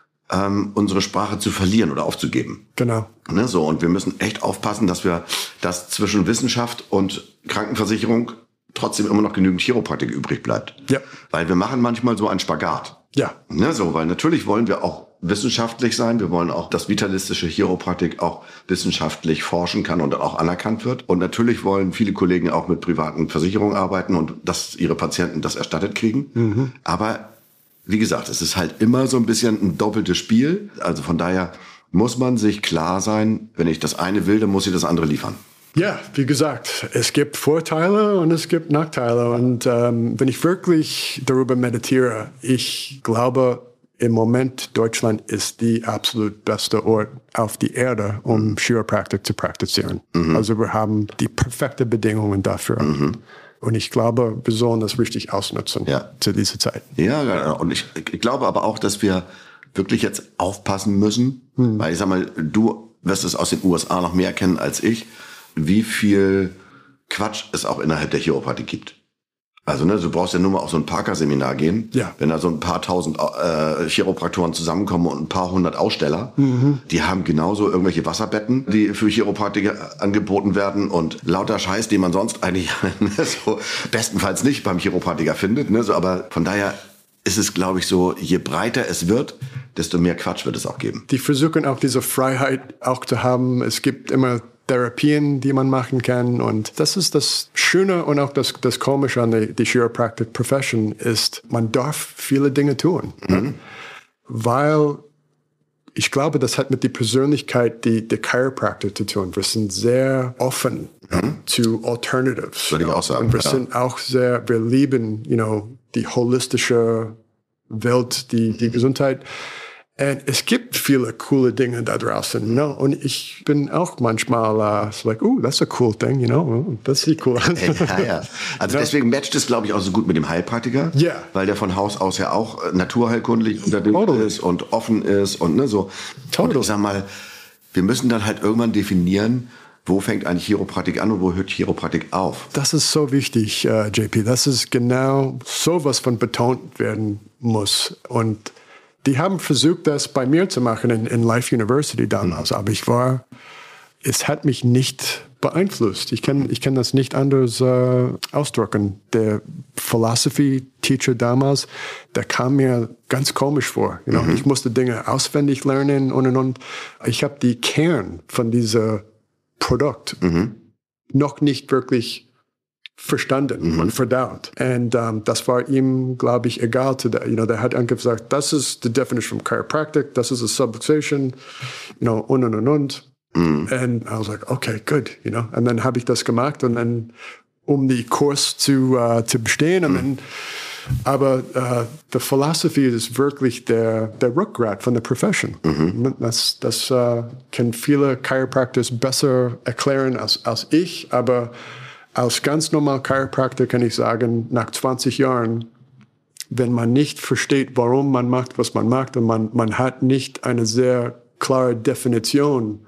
ähm, unsere Sprache zu verlieren oder aufzugeben. Genau. Ne, so. Und wir müssen echt aufpassen, dass wir das zwischen Wissenschaft und Krankenversicherung trotzdem immer noch genügend Chiropraktik übrig bleibt. Ja. Weil wir machen manchmal so einen Spagat. Ja. Ne, so, weil natürlich wollen wir auch wissenschaftlich sein. Wir wollen auch, dass vitalistische Chiropraktik auch wissenschaftlich forschen kann und auch anerkannt wird. Und natürlich wollen viele Kollegen auch mit privaten Versicherungen arbeiten und dass ihre Patienten das erstattet kriegen. Mhm. Aber wie gesagt, es ist halt immer so ein bisschen ein doppeltes Spiel. Also von daher muss man sich klar sein, wenn ich das eine will, dann muss ich das andere liefern. Ja, wie gesagt, es gibt Vorteile und es gibt Nachteile. Und ähm, wenn ich wirklich darüber meditiere, ich glaube, im Moment Deutschland ist die absolut beste Ort auf die Erde, um mhm. Chiropraktik zu praktizieren. Mhm. Also wir haben die perfekte Bedingungen dafür. Mhm. Und ich glaube, wir sollen das richtig ausnutzen ja. zu dieser Zeit. Ja, und ich, ich glaube aber auch, dass wir wirklich jetzt aufpassen müssen, mhm. weil ich sag mal, du wirst es aus den U S A noch mehr kennen als ich, wie viel Quatsch es auch innerhalb der Chiropraktik gibt. Also ne, du brauchst ja nur mal auf so ein Parker-Seminar gehen. Ja. Wenn da so ein paar tausend äh, Chiropraktoren zusammenkommen und ein paar hundert Aussteller, mhm. die haben genauso irgendwelche Wasserbetten, die für Chiropraktiker angeboten werden und lauter Scheiß, den man sonst eigentlich ne, so bestenfalls nicht beim Chiropraktiker findet. Ne, so, aber von daher ist es, glaube ich, so, je breiter es wird, desto mehr Quatsch wird es auch geben. Die versuchen auch diese Freiheit auch zu haben. Es gibt immer Therapien, die man machen kann. Und das ist das Schöne und auch das, das Komische an der, der Chiropractic Profession ist, man darf viele Dinge tun. Mhm. Weil ich glaube, das hat mit der Persönlichkeit der, der Chiropractor zu tun. Wir sind sehr offen mhm. zu Alternatives. Würde ich auch sagen. Und wir ja. sind auch sehr, wir lieben, you know, die holistische Welt, die, die Gesundheit. Und es gibt viele coole Dinge da draußen, you know? Und ich bin auch manchmal uh, so like, oh, that's a cool thing, you know? Das sieht cool aus. Ja, ja. Also you deswegen know? matcht es, glaube ich, auch so gut mit dem Heilpraktiker. Ja. Yeah. Weil der von Haus aus ja auch naturheilkundlich unterwegs totally. ist und offen ist und ne, so. Totally. Und ich sag mal, wir müssen dann halt irgendwann definieren, wo fängt eigentlich Chiropraktik an und wo hört Chiropraktik auf? Das ist so wichtig, uh, J P. Das ist genau so, was von betont werden muss. Und die haben versucht, das bei mir zu machen in, in Life University damals, mhm. aber ich war, es hat mich nicht beeinflusst. Ich kann, ich kann das nicht anders äh, ausdrücken. Der Philosophy-Teacher damals, der kam mir ganz komisch vor. You know? mhm. Ich musste Dinge auswendig lernen und und und. Ich habe die Kern von diesem Produkt mhm. noch nicht wirklich verstanden mhm. und verdaut. Und um, das war ihm, glaube ich, egal. To the, you know, der hat einfach gesagt, das ist die Definition of Chiropractic, das ist a subluxation, you know, und, und, und, und. Mhm. And I was like, okay, good, you know. Und dann habe ich das gemacht und dann, um die Kurs zu, uh, zu bestehen. Und mhm. dann, aber uh, die Philosophie ist wirklich der, der Rückgrat von der Profession. Mhm. Das, das uh, können viele Chiropractors besser erklären als, als ich, aber als ganz normal Chiropraktiker kann ich sagen, nach zwanzig Jahren, wenn man nicht versteht, warum man macht, was man macht, und man, man hat nicht eine sehr klare Definition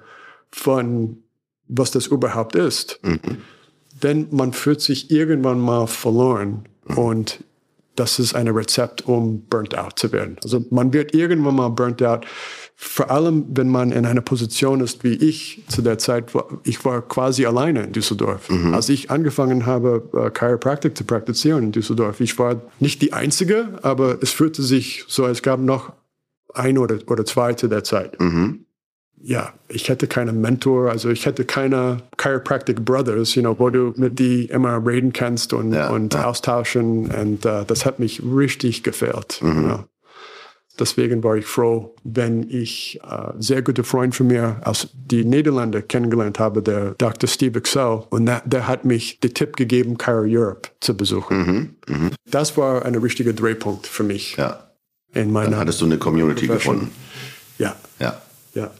von, was das überhaupt ist, mhm. denn man fühlt sich irgendwann mal verloren. Mhm. Und das ist ein Rezept, um burnt out zu werden. Also man wird irgendwann mal burnt out, vor allem, wenn man in einer Position ist, wie ich zu der Zeit war. Ich war quasi alleine in Düsseldorf. Mhm. Als ich angefangen habe, uh, Chiropraktik zu praktizieren in Düsseldorf, ich war nicht die Einzige, aber es fühlte sich so, es gab noch ein oder, oder zwei zu der Zeit. Mhm. Ja, ich hätte keinen Mentor, also ich hätte keine Chiropractic Brothers, you know, wo du mit die immer reden kannst und, ja, und ja. austauschen. Und uh, das hat mich richtig gefehlt. Mhm. Ja. Deswegen war ich froh, wenn ich uh, sehr gute Freund von mir aus die Niederlande kennengelernt habe, der Doktor Steve Excel. Und der, der hat mich den Tipp gegeben, Chiro Europe zu besuchen. Mhm. Mhm. Das war ein richtiger Drehpunkt für mich. Ja. In meiner Dann hattest du eine Community gefunden. Ja. Ja. Ja.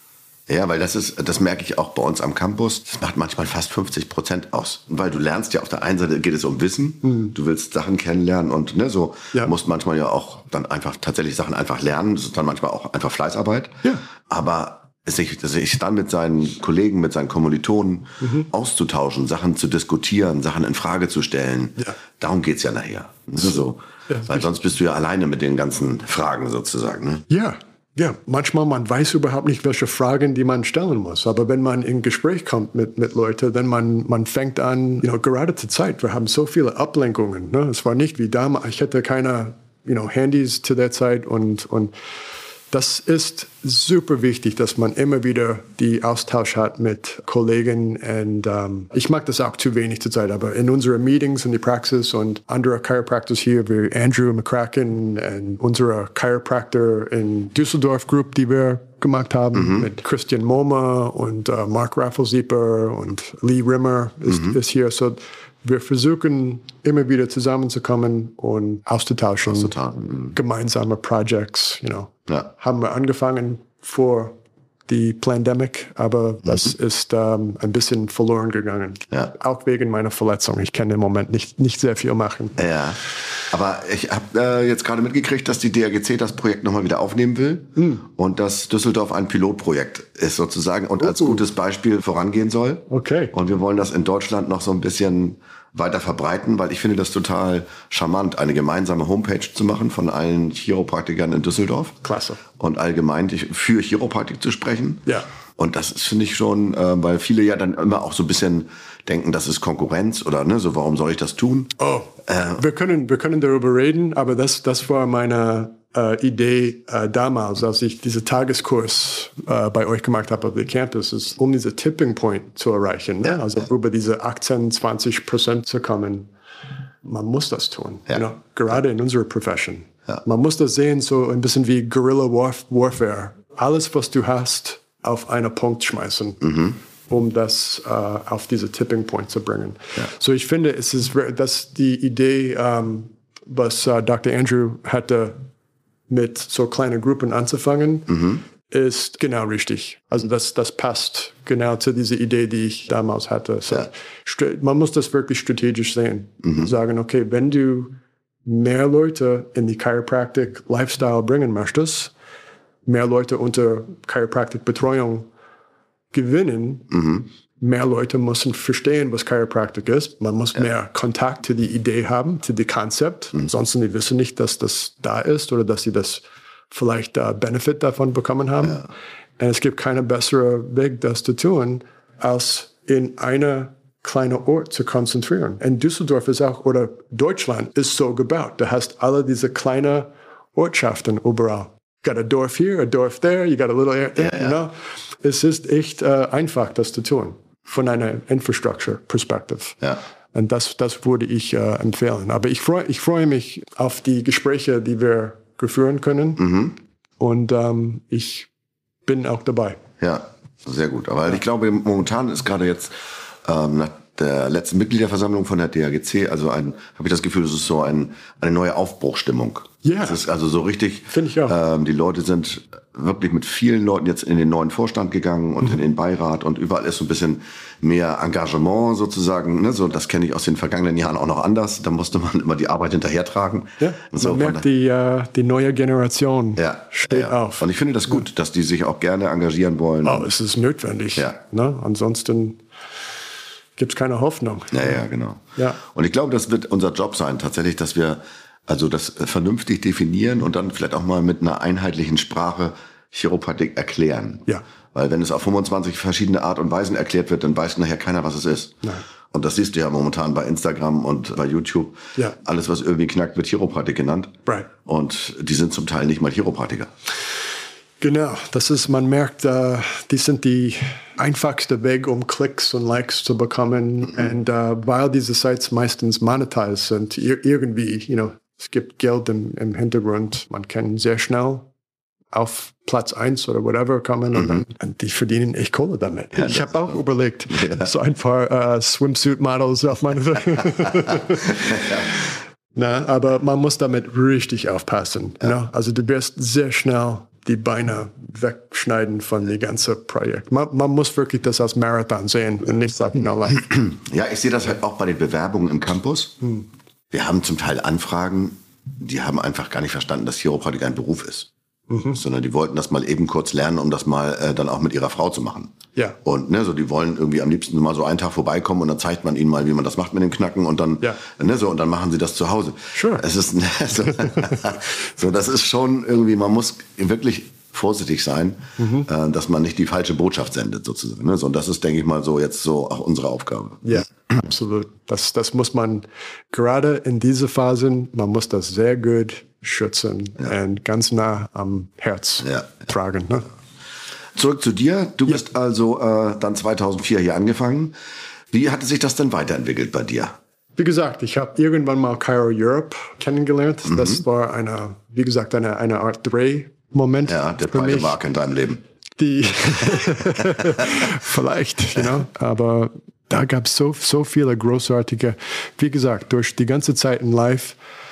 Ja, weil das ist, das merke ich auch bei uns am Campus. Das macht manchmal fast fünfzig Prozent aus. Weil du lernst ja auf der einen Seite geht es um Wissen. Mhm. Du willst Sachen kennenlernen und ne, so ja. musst manchmal ja auch dann einfach tatsächlich Sachen einfach lernen. Das ist dann manchmal auch einfach Fleißarbeit. Ja. Aber sich, sich dann mit seinen Kollegen, mit seinen Kommilitonen mhm. auszutauschen, Sachen zu diskutieren, Sachen in Frage zu stellen. Ja. Darum geht's ja nachher. So, so. Ja, weil sonst bist du ja alleine mit den ganzen Fragen sozusagen. Ne? Ja. Ja, manchmal man weiß überhaupt nicht, welche Fragen, die man stellen muss. Aber wenn man in Gespräch kommt mit, mit Leuten, dann man, man fängt an, you know, gerade zur Zeit, wir haben so viele Ablenkungen. Ne? Es war nicht wie damals, ich hatte keine, you know, Handys zu der Zeit und, und das ist super wichtig, dass man immer wieder die Austausch hat mit Kollegen. Und um, ich mag das auch zu wenig zur Zeit, aber in unseren Meetings in die Praxis und andere Chiropractors hier wie Andrew McCracken und unsere Chiropractor in Düsseldorf Group, die wir gemacht haben, mhm. mit Christian Momer und uh, Mark Raffelsieper und Lee Rimmer ist, mhm. ist hier. So, wir versuchen immer wieder zusammenzukommen und auszutauschen, auszutauschen. Gemeinsame Projects, you know. Ja. Haben wir angefangen vor die Pandemic, aber mhm. das ist ähm, ein bisschen verloren gegangen. Ja. Auch wegen meiner Verletzung. Ich kann im Moment nicht, nicht sehr viel machen. Ja, aber ich habe äh, jetzt gerade mitgekriegt, dass die D R G C das Projekt nochmal wieder aufnehmen will mhm. und dass Düsseldorf ein Pilotprojekt ist sozusagen und uh. als gutes Beispiel vorangehen soll. Okay. Und wir wollen das in Deutschland noch so ein bisschen weiter verbreiten, weil ich finde das total charmant, eine gemeinsame Homepage zu machen von allen Chiropraktikern in Düsseldorf. Klasse. Und allgemein für Chiropraktik zu sprechen. Ja. Und das ist, finde ich schon, äh, weil viele ja dann immer auch so ein bisschen denken, das ist Konkurrenz oder ne, so warum soll ich das tun? Oh, äh, wir können wir können darüber reden, aber das das war meine äh, Idee äh, damals, als ich diesen Tageskurs äh, bei euch gemacht habe auf dem Campus, ist, um diese Tipping Point zu erreichen, ne? Ja. Also über diese achtzehn, zwanzig Prozent zu kommen. Man muss das tun, ja. you know, gerade in unserer Profession. Ja. Man muss das sehen, so ein bisschen wie Guerilla Warf- Warfare. Alles, was du hast, auf einen Punkt schmeißen, mhm. um das äh, auf diese Tipping Point zu bringen. Ja. So ich finde, es ist das die Idee, ähm, was äh, Doktor Andrew hatte, mit so kleinen Gruppen anzufangen, mhm. ist genau richtig. Also das, das passt genau zu dieser Idee, die ich damals hatte. So, ja. Man muss das wirklich strategisch sehen. Mhm. Sagen, okay, wenn du mehr Leute in die Chiropraktik Lifestyle bringen möchtest, mehr Leute unter Chiropraktik-Betreuung gewinnen, mhm. mehr Leute müssen verstehen, was Chiropraktik ist. Man muss ja. mehr Kontakt zu der Idee haben, zu dem Konzept. Mhm. Ansonsten die wissen nicht, dass das da ist oder dass sie das vielleicht uh, Benefit davon bekommen haben. Ja. Und es gibt keinen besseren Weg, das zu tun, als in einer kleinen Ort zu konzentrieren. Und Düsseldorf ist auch, oder Deutschland ist so gebaut. Du hast alle diese kleinen Ortschaften überall. Got a Dorf here, a Dorf there, you got a little area there, ja, ja. you know. Es ist echt äh, einfach, das zu tun, von einer Infrastructure-Perspective. Ja. Und das, das würde ich äh, empfehlen. Aber ich freue ich freu mich auf die Gespräche, die wir führen können. Mhm. Und ähm, ich bin auch dabei. Ja, sehr gut. Aber ja. ich glaube, momentan ist gerade jetzt, ähm, der letzten Mitgliederversammlung von der D A G C, also ein, habe ich das Gefühl, es ist so ein, eine neue Aufbruchstimmung. Ja. Es ist also so richtig, finde ich auch. Ähm, die Leute sind wirklich mit vielen Leuten jetzt in den neuen Vorstand gegangen und mhm. in den Beirat und überall ist so ein bisschen mehr Engagement sozusagen. Ne? So, das kenne ich aus den vergangenen Jahren auch noch anders. Da musste man immer die Arbeit hinterhertragen. Ja, und so, man merkt, die, uh, die neue Generation ja, steht ja. auf. Und ich finde das gut, ja. dass die sich auch gerne engagieren wollen. Oh, es ist notwendig. Ja. Ne? Ansonsten gibt es keine Hoffnung. Ja, ja, genau. Ja. Und ich glaube, das wird unser Job sein, tatsächlich, dass wir also das vernünftig definieren und dann vielleicht auch mal mit einer einheitlichen Sprache Chiropratik erklären. Ja. Weil wenn es auf fünfundzwanzig verschiedene Art und Weisen erklärt wird, dann weiß nachher keiner, was es ist. Nein. Und das siehst du ja momentan bei Instagram und bei YouTube. Ja. Alles, was irgendwie knackt, wird Chiropratik genannt. Right. Und die sind zum Teil nicht mal Chiropraktiker. Genau, das ist, man merkt, uh, die sind die einfachste Weg, um Klicks und Likes zu bekommen. Mhm. Und uh, weil diese Sites meistens monetized sind, ir- irgendwie, you know, es gibt Geld im, im Hintergrund, man kann sehr schnell auf Platz eins oder whatever kommen und, dann, und die verdienen echt Kohle damit. Ja, ich habe auch überlegt, ja. so ein paar uh, Swimsuit-Models auf meine Seite. ja. Na, aber man muss damit richtig aufpassen. Ja. You know? Also du wirst sehr schnell die Beine wegschneiden von dem ganzen Projekt. Man, man muss wirklich das als Marathon sehen und nicht sagen, no life. Ja, ich sehe das halt auch bei den Bewerbungen im Campus. Hm. Wir haben zum Teil Anfragen, die haben einfach gar nicht verstanden, dass Chiropraktik ein Beruf ist. Mhm. Sondern die wollten das mal eben kurz lernen, um das mal äh, dann auch mit ihrer Frau zu machen. Ja. Und ne, so die wollen irgendwie am liebsten mal so einen Tag vorbeikommen und dann zeigt man ihnen mal, wie man das macht mit dem Knacken und dann ja. ne, so und dann machen sie das zu Hause. Sure. Es ist ne, so, so, das ist schon irgendwie, man muss wirklich vorsichtig sein, mhm. äh, dass man nicht die falsche Botschaft sendet sozusagen. Ne? So, und das ist, denke ich mal, so jetzt so auch unsere Aufgabe. Ja, absolut. Das, das muss man gerade in diese Phasen, man muss das sehr gut schützen ja. und ganz nah am Herz ja. tragen. Ne? Zurück zu dir. Du ja. bist also äh, dann zweitausendvier hier angefangen. Wie hatte sich das denn weiterentwickelt bei dir? Wie gesagt, ich habe irgendwann mal Chiro Europe kennengelernt. Mhm. Das war eine, wie gesagt, eine, eine Art Dreh-Moment. Ja, der zweite Mark in deinem Leben. Die vielleicht, you know, aber da gab es so, so viele großartige, wie gesagt, durch die ganze Zeit in Live.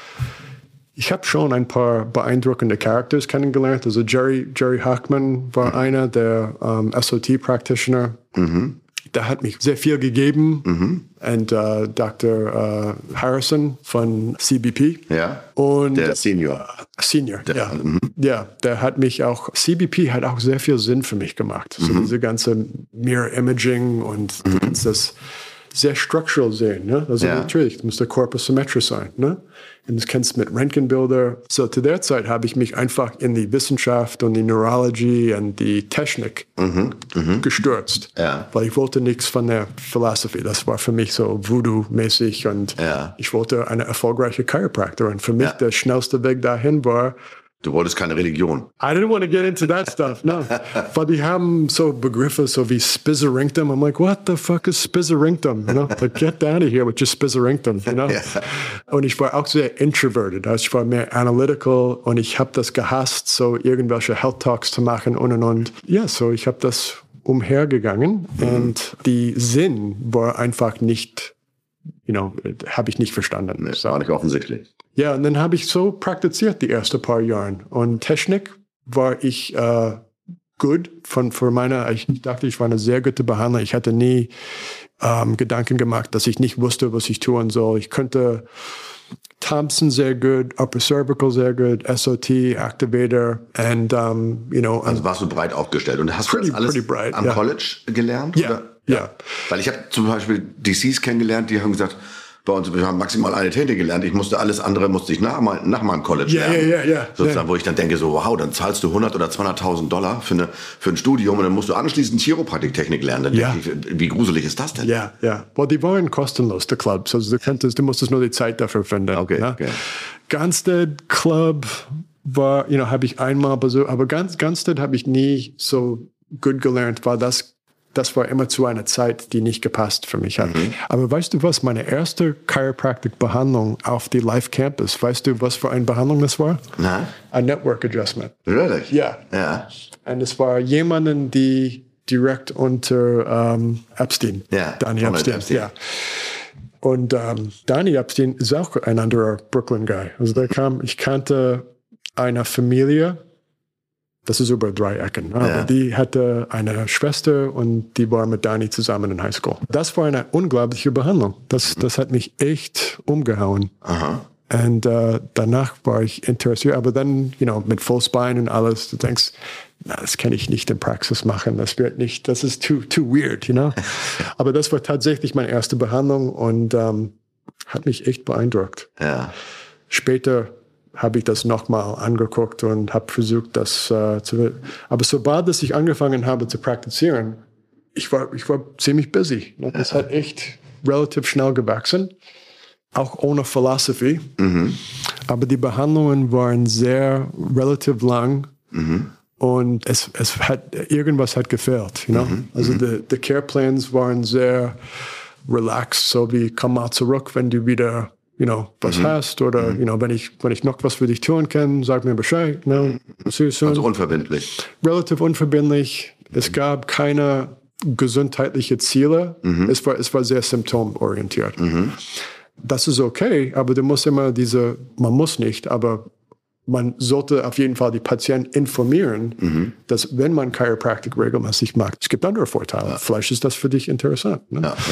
Ich habe schon ein paar beeindruckende Characters kennengelernt. Also Jerry, Jerry Hackman war mhm. einer der um, S O T-Practitioner. Mhm. Der hat mich sehr viel gegeben. Mhm. Und uh, Doktor Uh, Harrison von C B P. Ja, und, der Senior. Uh, Senior, der, ja. Mhm. Ja, der hat mich auch, C B P hat auch sehr viel Sinn für mich gemacht. Mhm. So diese ganze Mirror Imaging und mhm. das sehr structural sehen. Ne? Also ja. natürlich, das muss der Corpus symmetrisch sein. Ne? Und das kennst du mit Röntgenbilder. So zu der Zeit habe ich mich einfach in die Wissenschaft und die Neurology und die Technik mhm. Mhm. gestürzt. Ja. Weil ich wollte nichts von der Philosophie. Das war für mich so Voodoo-mäßig und ja. ich wollte eine erfolgreiche Chiropractor. Und für mich ja. der schnellste Weg dahin war, du wolltest keine Religion. I didn't want to get into that stuff, no. Weil die haben so Begriffe so wie Spizzerinctum. I'm like, what the fuck is Spizzerinctum? You know, like, get out of here with your Spizzerinctum, you know. Ja. Und ich war auch sehr introverted. Also ich war mehr analytical und ich habe das gehasst, so irgendwelche Health Talks zu machen und und und. Ja, so ich habe das umhergegangen mhm. und die Sinn war einfach nicht, you know, habe ich nicht verstanden. Nee, so. War nicht offensichtlich. Ja, und dann habe ich so praktiziert die ersten paar Jahre. Und Technik war ich äh, gut von für meine, ich dachte, ich war eine sehr gute Behandler. Ich hatte nie ähm, Gedanken gemacht, dass ich nicht wusste, was ich tun soll. Ich könnte Thompson sehr gut, Upper Cervical sehr gut, S O T, Activator und, um, you know. Also warst du breit aufgestellt und hast pretty, du das alles bright, am yeah. College gelernt? Ja, yeah, ja. Yeah. Weil ich habe zum Beispiel D Cs kennengelernt, die haben gesagt, bei uns, wir haben maximal eine Technik gelernt. Ich musste alles andere, musste ich nach, mein, nach meinem College yeah, lernen. Ja, ja, ja. Sozusagen, wo ich dann denke, so, wow, dann zahlst du hundert oder zweihunderttausend Dollar für, eine, für ein Studium und dann musst du anschließend Chiropraktitechnik lernen. Dann ja. denke ich, wie gruselig ist das denn? Ja, ja. Well, die waren kostenlos, die Clubs. Also du, könntest, du musstest nur die Zeit dafür finden. Okay, ne? okay. Gunstead Club war, you know, habe ich einmal besucht, aber Gun, Gunstead habe ich nie so gut gelernt, weil das Das war immer zu einer Zeit, die nicht gepasst für mich hat. Mhm. Aber weißt du was, meine erste Chiropractic-Behandlung auf die Life Campus, weißt du, was für eine Behandlung das war? Na? Ein Network Adjustment. Really? Ja. Ja. Und es war jemanden, die direkt unter ähm, Epstein. Ja, Danny Epstein. Epstein. Ja. Und ähm, Danny Epstein ist auch ein anderer Brooklyn-Guy. Also der kam, ich kannte eine Familie, das ist über drei Ecken, aber ja. die hatte eine Schwester und die war mit Danny zusammen in Highschool. Das war eine unglaubliche Behandlung. Das, das hat mich echt umgehauen. Aha. Und äh, danach war ich interessiert, aber dann, you know, mit Full Spine und alles, du denkst, na, das kann ich nicht in Praxis machen, das wird nicht, das ist too, too weird, you know. Aber das war tatsächlich meine erste Behandlung und ähm, hat mich echt beeindruckt. Ja. Später habe ich das nochmal angeguckt und habe versucht, das äh, zu, aber sobald dass ich angefangen habe zu praktizieren, ich war, ich war ziemlich busy. Ne? Das hat echt relativ schnell gewachsen. Auch ohne Philosophie. Mhm. Aber die Behandlungen waren sehr relativ lang mhm. und es, es hat, irgendwas hat gefehlt. You know? Mhm. Also die, die Care Plans waren sehr relaxed, so wie komm mal zurück, wenn du wieder you know, was mhm. hast oder mhm. you know, wenn, ich, wenn ich noch was für dich tun kann, sag mir Bescheid. You know? Also unverbindlich. Relativ unverbindlich. Es gab keine gesundheitliche Ziele. Mhm. Es war, es war sehr symptomorientiert. Mhm. Das ist okay, aber du musst immer diese, man muss nicht, aber man sollte auf jeden Fall die Patienten informieren, mhm. dass wenn man Chiropraktik regelmäßig macht, es gibt andere Vorteile. Ja. Vielleicht ist das für dich interessant. Ne? Ja, ja.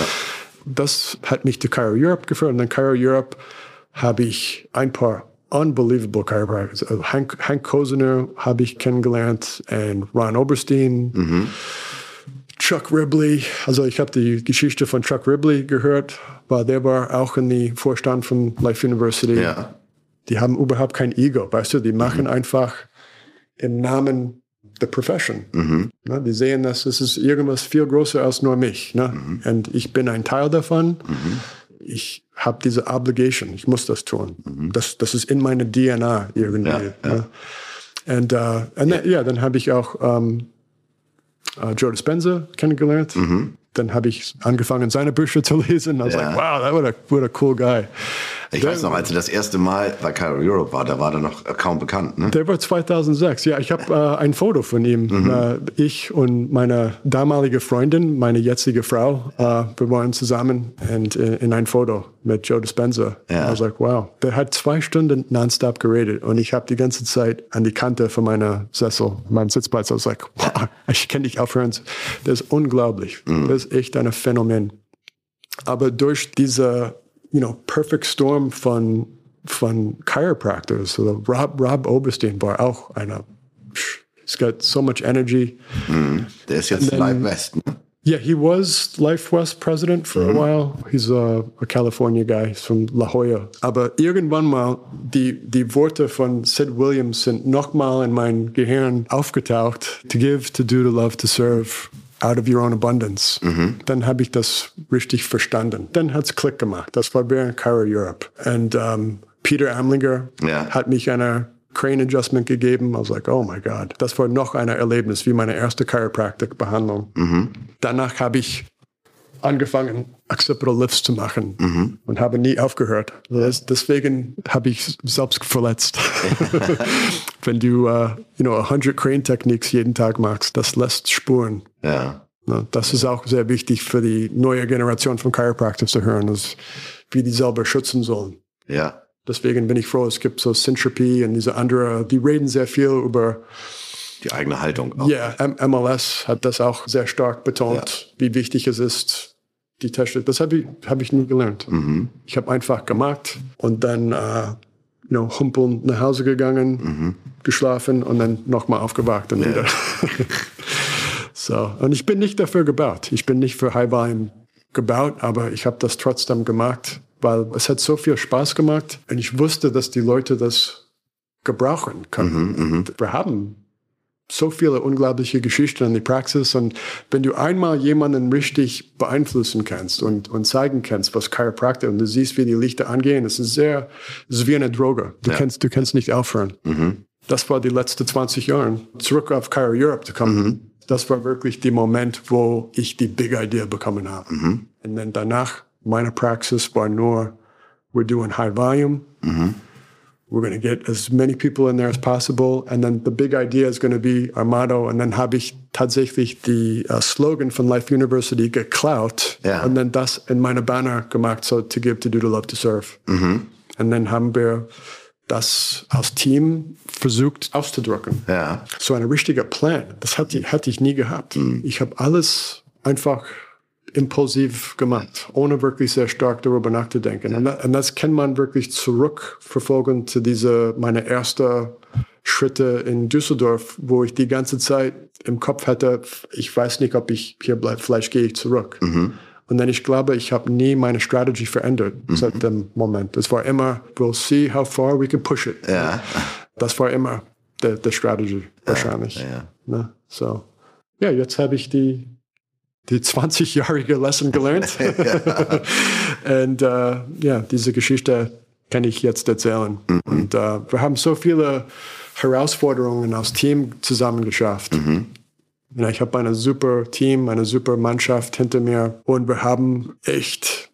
Das hat mich zu Chiro Europe geführt und in Chiro Europe habe ich ein paar unbelievable Chiropractors. Also Hank, Hank Kosener habe ich kennengelernt und Ron Oberstein. Mhm. Chuck Ribley, also ich habe die Geschichte von Chuck Ribley gehört, weil der war auch in die Vorstand von Life University. Ja. Die haben überhaupt kein Ego, weißt du, die machen mhm. einfach im Namen der Profession. Mhm. Ne, die sehen, dass es ist irgendwas viel größer als nur mich. Ne? Mhm. Und ich bin ein Teil davon. Mhm. Ich habe diese Obligation, ich muss das tun. Mhm. Das, das ist in meiner D N A irgendwie. Ja, ja. Ne? Und, uh, und ja. Dann, ja, dann habe ich auch um, Uh, Joe Dispenza kennengelernt. Mhm. Dann habe ich angefangen, seine Bücher zu lesen. I was ja. like, wow, that what a, what a cool guy. Ich der, weiß noch, als er das erste Mal bei Chiro Europe war, da war er noch kaum bekannt. Ne? Der war zweitausendsechs. Ja, ich habe äh, ein Foto von ihm. Mhm. Äh, ich und meine damalige Freundin, meine jetzige Frau, äh, wir waren zusammen und, äh, in ein Foto mit Joe Dispenza. Ja. I was like, wow. Der hat zwei Stunden nonstop geredet und ich habe die ganze Zeit an die Kante von meiner Sessel, meinem Sitzplatz. I was like, wow, ich kann nicht aufhören. Das ist unglaublich. Mhm. Das ist echt ein Phänomen. Aber durch diese you know, perfect storm von, von Chiropractors. Also Rob, Rob Oberstein war auch einer. He's got so much energy. Mm, der ist jetzt then, Life West. Ne? Yeah, he was Life West president for mm. a while. He's a, a California guy. He's from La Jolla. Aber irgendwann mal, die, die Worte von Sid Williams sind nochmal in mein Gehirn aufgetaucht. To give, to do, to love, to serve. Out of your own abundance. Mhm. Dann habe ich das richtig verstanden. Dann hat es Klick gemacht. Das war während Chiro Europe. Und um, Peter Amlinger ja. hat mich eine Crane Adjustment gegeben. I was like, oh my God. Das war noch ein Erlebnis, wie meine erste Chiropraktik-Behandlung. Mhm. Danach habe ich angefangen, Occipital Lifts zu machen mhm. und habe nie aufgehört. Das, deswegen habe ich selbst verletzt. Wenn du uh, you know, hundert Crane-Techniques jeden Tag machst, das lässt Spuren. Ja. Das ist auch sehr wichtig für die neue Generation von Chiropractors zu hören, dass, wie die selber schützen sollen. Ja. Deswegen bin ich froh, es gibt so Syntropy und diese andere, die reden sehr viel über die eigene Haltung. Ja, yeah, M L S hat das auch sehr stark betont, ja. wie wichtig es ist, die Technik. Das habe ich, hab ich nie gelernt. Mhm. Ich habe einfach gemacht und dann uh, you know, humpeln nach Hause gegangen, mhm. geschlafen und dann nochmal aufgewacht und ja. wieder. So. Und ich bin nicht dafür gebaut. Ich bin nicht für High Volume gebaut, aber ich habe das trotzdem gemacht, weil es hat so viel Spaß gemacht und ich wusste, dass die Leute das gebrauchen können. Mhm, Wir haben so viele unglaubliche Geschichten in die Praxis und wenn du einmal jemanden richtig beeinflussen kannst und, und zeigen kannst, was Chiropraktik und du siehst, wie die Lichter angehen, es ist sehr, es ist wie eine Droge. Du ja. kannst, du kannst nicht aufhören. Mhm. Das war die letzten zwanzig Jahre. Zurück auf Chiro Europe zu kommen. Mhm. Das war wirklich der Moment, wo ich die Big Idea bekommen habe. Mhm. Und dann danach, meine Praxis war nur, we're doing High Volume. Mhm. we're going to get as many people in there as possible. And then the big idea is going to be our motto. Und dann habe ich tatsächlich die uh, Slogan von Life University geklaut ja. und dann das in meine Banner gemacht, so to give, to do, to love, to serve. Mhm. Und dann haben wir das als Team versucht auszudrücken. Ja. So ein richtiger Plan, das hatte, hatte ich nie gehabt. Mhm. Ich habe alles einfach impulsiv gemacht, ohne wirklich sehr stark darüber nachzudenken. Und das, und das kann man wirklich zurückverfolgen zu diese meine ersten Schritte in Düsseldorf, wo ich die ganze Zeit im Kopf hatte, ich weiß nicht, ob ich hier bleibe, vielleicht gehe ich zurück. Mhm. Und dann, ich glaube, ich habe nie meine Strategy verändert mhm. seit dem Moment. Es war immer, we'll see how far we can push it. Ja. Das war immer der, der Strategy, wahrscheinlich. Ja, ja. Ne? So. Ja, jetzt habe ich die die zwanzigjährige Lesson gelernt. Und äh, ja, diese Geschichte kann ich jetzt erzählen. Mhm. Und äh, wir haben so viele Herausforderungen als Team zusammen geschafft. Mhm. Ja, ich habe ein super Team, eine super Mannschaft hinter mir. Und wir haben echt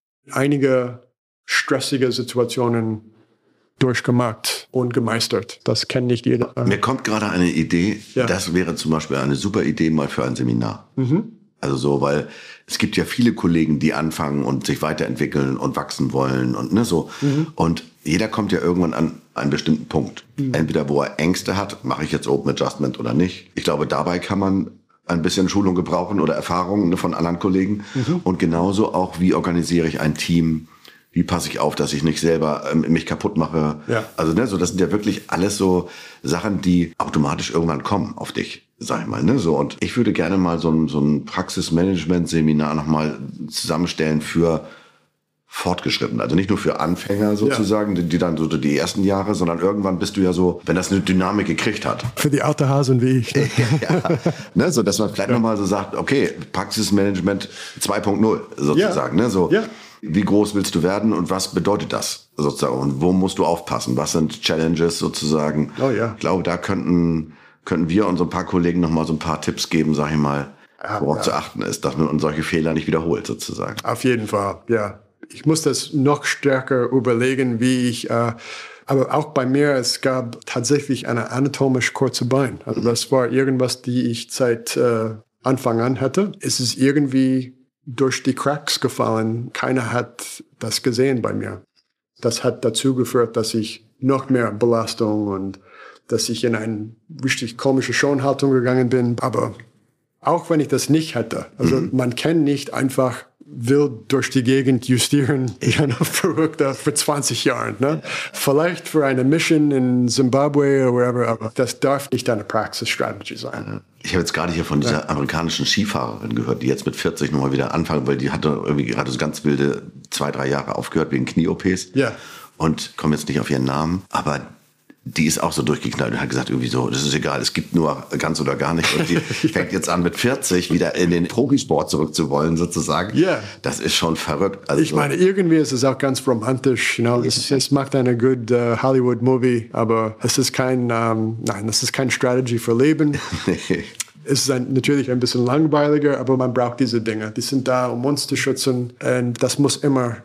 einige stressige Situationen durchgemacht und gemeistert. Das kennt nicht jeder. Mir kommt gerade eine Idee. Ja. Das wäre zum Beispiel eine super Idee mal für ein Seminar. Mhm. Also so, weil es gibt ja viele Kollegen, die anfangen und sich weiterentwickeln und wachsen wollen und ne, so. Mhm. Und jeder kommt ja irgendwann an einen bestimmten Punkt. Mhm. Entweder wo er Ängste hat, mache ich jetzt Open Adjustment oder nicht. Ich glaube, dabei kann man ein bisschen Schulung gebrauchen oder Erfahrungen ne, von anderen Kollegen. Mhm. Und genauso auch, wie organisiere ich ein Team? Wie passe ich auf, dass ich nicht selber ähm, mich kaputt mache? Ja. Also ne, so das sind ja wirklich alles so Sachen, die automatisch irgendwann kommen auf dich, sag ich mal. Ne, so und ich würde gerne mal so ein so ein Praxismanagement-Seminar noch mal zusammenstellen für Fortgeschrittene, also nicht nur für Anfänger sozusagen, ja. die, die dann so die ersten Jahre, sondern irgendwann bist du ja so, wenn das eine Dynamik gekriegt hat. Für die alte Hasen wie ich. Ne? ja, ne, so dass man vielleicht ja. noch mal so sagt, okay, Praxismanagement zwei Punkt null sozusagen, ja. ne, so. Ja. Wie groß willst du werden und was bedeutet das sozusagen? Und wo musst du aufpassen? Was sind Challenges sozusagen? Oh ja. Ich glaube, da könnten, könnten wir und so ein paar Kollegen noch mal so ein paar Tipps geben, sag ich mal, ja, worauf ja. zu achten ist, dass man solche Fehler nicht wiederholt sozusagen. Auf jeden Fall, ja. Ich muss das noch stärker überlegen, wie ich, äh, aber auch bei mir, es gab tatsächlich eine anatomisch kurze Bein. Also das war irgendwas, die ich seit äh, Anfang an hatte. Es ist irgendwie durch die Cracks gefallen. Keiner hat das gesehen bei mir. Das hat dazu geführt, dass ich noch mehr Belastung und dass ich in eine richtig komische Schonhaltung gegangen bin. Aber auch wenn ich das nicht hätte, also mhm. man kann nicht einfach wild durch die Gegend justieren, wie ein Verrückter für zwanzig Jahre. Ne? Vielleicht für eine Mission in Zimbabwe oder wherever, aber das darf nicht eine Praxis-Strategy sein. Ich habe jetzt gerade hier von dieser ja. amerikanischen Skifahrerin gehört, die jetzt mit vierzig nochmal wieder anfangen, weil die hatte irgendwie gerade so ganz wilde zwei, drei Jahre aufgehört wegen Knie-O Ps. Ja. Und komme jetzt nicht auf ihren Namen, aber die ist auch so durchgeknallt und hat gesagt, irgendwie so, das ist egal, es gibt nur ganz oder gar nicht. Und die ja. fängt jetzt an mit vierzig wieder in den Profisport zurückzuwollen, sozusagen. Ja. Das ist schon verrückt. Also ich meine, irgendwie ist es auch ganz romantisch. You know? es, es macht eine good uh, Hollywood-Movie, aber es ist kein, um, nein, es ist kein Strategy für Leben. Nee. Es ist ein, natürlich ein bisschen langweiliger, aber man braucht diese Dinge. Die sind da, um uns zu schützen. Und das muss immer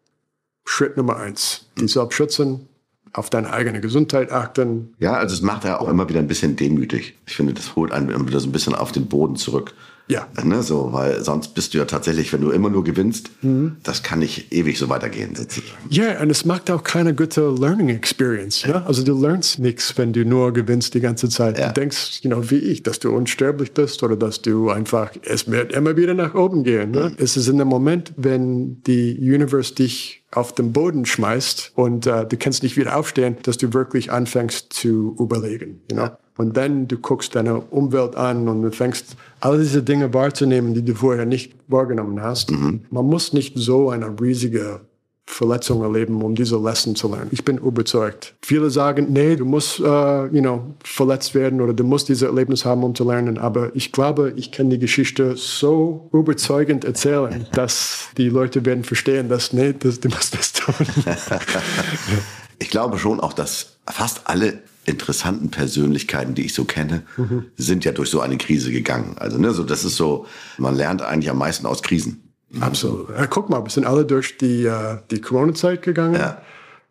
Schritt Nummer eins. Die selbst schützen, auf deine eigene Gesundheit achten. Ja, also es macht ja auch immer wieder ein bisschen demütig. Ich finde, das holt einen immer wieder so ein bisschen auf den Boden zurück. Ja. Ne, so, weil sonst bist du ja tatsächlich, wenn du immer nur gewinnst, mhm. das kann nicht ewig so weitergehen. Ja, und es macht auch keine gute Learning Experience. Ja? Also du lernst nichts, wenn du nur gewinnst die ganze Zeit. Ja. Du denkst, you know, wie ich, dass du unsterblich bist oder dass du einfach, es wird immer wieder nach oben gehen. Ne? Mhm. Es ist in dem Moment, wenn die Universe dich auf den Boden schmeißt und uh, du kannst nicht wieder aufstehen, dass du wirklich anfängst zu überlegen. You know? Ja. Und dann du guckst deine Umwelt an und du fängst all diese Dinge wahrzunehmen, die du vorher nicht wahrgenommen hast. Mhm. Man muss nicht so eine riesige Verletzung erleben, um diese Lesson zu lernen. Ich bin überzeugt. Viele sagen, nee, du musst uh, you know, verletzt werden oder du musst dieses Erlebnis haben, um zu lernen. Aber ich glaube, ich kann die Geschichte so überzeugend erzählen, dass die Leute werden verstehen, dass, nee, das, du musst das tun. Ich glaube schon auch, dass fast alle interessanten Persönlichkeiten, die ich so kenne, mhm. sind ja durch so eine Krise gegangen. Also ne, so das ist so, man lernt eigentlich am meisten aus Krisen. Absolut. Ja, guck mal, wir sind alle durch die, uh, die Corona-Zeit gegangen. Ja.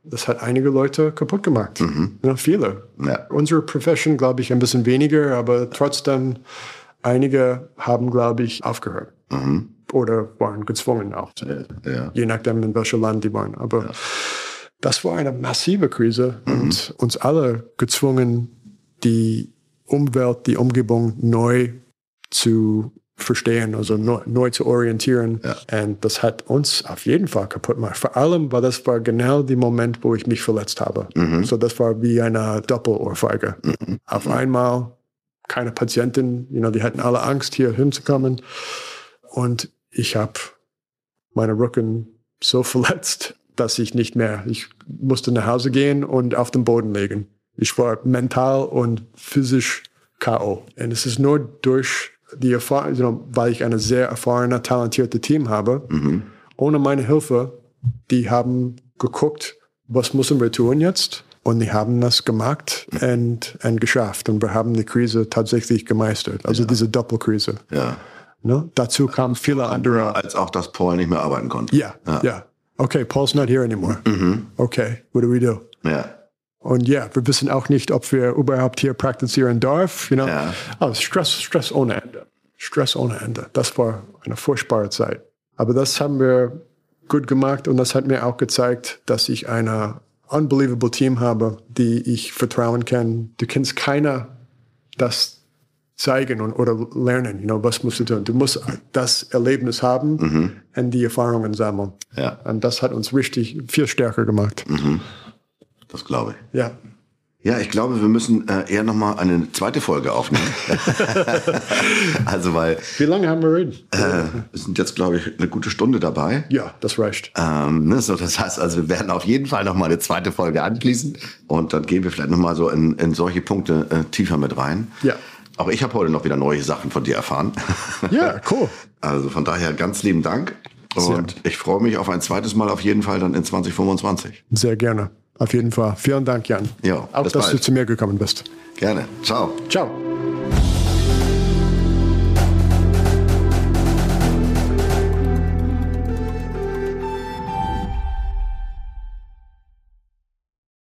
das hat einige Leute kaputt gemacht. Mhm. Ja, viele. Ja. Unsere Profession, glaube ich, ein bisschen weniger, aber trotzdem, einige haben, glaube ich, aufgehört. Mhm. Oder waren gezwungen auch. Ja. Je nachdem, in welchem Land die waren. Aber ja. das war eine massive Krise mhm. und uns alle gezwungen, die Umwelt, die Umgebung neu zu verstehen, also neu, neu zu orientieren. Ja. Und das hat uns auf jeden Fall kaputt gemacht. Vor allem, weil das war genau der Moment, wo ich mich verletzt habe. Mhm. So, das war wie eine Doppelohrfeige. Mhm. Auf einmal keine Patientin, you know, die hatten alle Angst, hier hinzukommen. Und ich habe meine Rücken so verletzt, dass ich nicht mehr, ich musste nach Hause gehen und auf den Boden legen. Ich war mental und physisch K O. Und es ist nur durch die Erfahrung, you know, weil ich eine sehr erfahrene, talentierte Team habe. Mhm. Ohne meine Hilfe, die haben geguckt, was müssen wir tun jetzt? Und die haben das gemacht und, und geschafft. Und wir haben die Krise tatsächlich gemeistert. Also ja. diese Doppelkrise. Ja. Ne? Dazu kamen viele andere. Als auch, dass Paul nicht mehr arbeiten konnte. Ja, ja. ja. Okay, Paul's not here anymore. Mhm. Okay, what do we do? Ja. Und ja, wir wissen auch nicht, ob wir überhaupt hier praktizieren dürfen. You know? Ja. Oh, Stress, Stress ohne Ende. Stress ohne Ende. Das war eine furchtbare Zeit. Aber das haben wir gut gemacht und das hat mir auch gezeigt, dass ich eine unbelievable Team habe, die ich vertrauen kann. Du kannst keiner das zeigen und, oder lernen, you know, was musst du tun. Du musst das Erlebnis haben mhm. und die Erfahrungen sammeln. Ja. Und das hat uns richtig viel stärker gemacht. Mhm. Das glaube ich. Ja. Ja, ich glaube, wir müssen äh, eher nochmal eine zweite Folge aufnehmen. Also, weil... Wie lange haben wir reden? Äh, wir sind jetzt, glaube ich, eine gute Stunde dabei. Ja, das reicht. Ähm, ne, so, das heißt, also wir werden auf jeden Fall nochmal eine zweite Folge anschließen. Und dann gehen wir vielleicht nochmal so in, in solche Punkte äh, tiefer mit rein. Ja. Auch ich habe heute noch wieder neue Sachen von dir erfahren. Ja, cool. Also von daher ganz lieben Dank. Und Sehr. ich freue mich auf ein zweites Mal auf jeden Fall dann in zwanzig fünfundzwanzig. Sehr gerne. Auf jeden Fall. Vielen Dank, Jan. Ja, auch, dass bald. du zu mir gekommen bist. Gerne. Ciao. Ciao.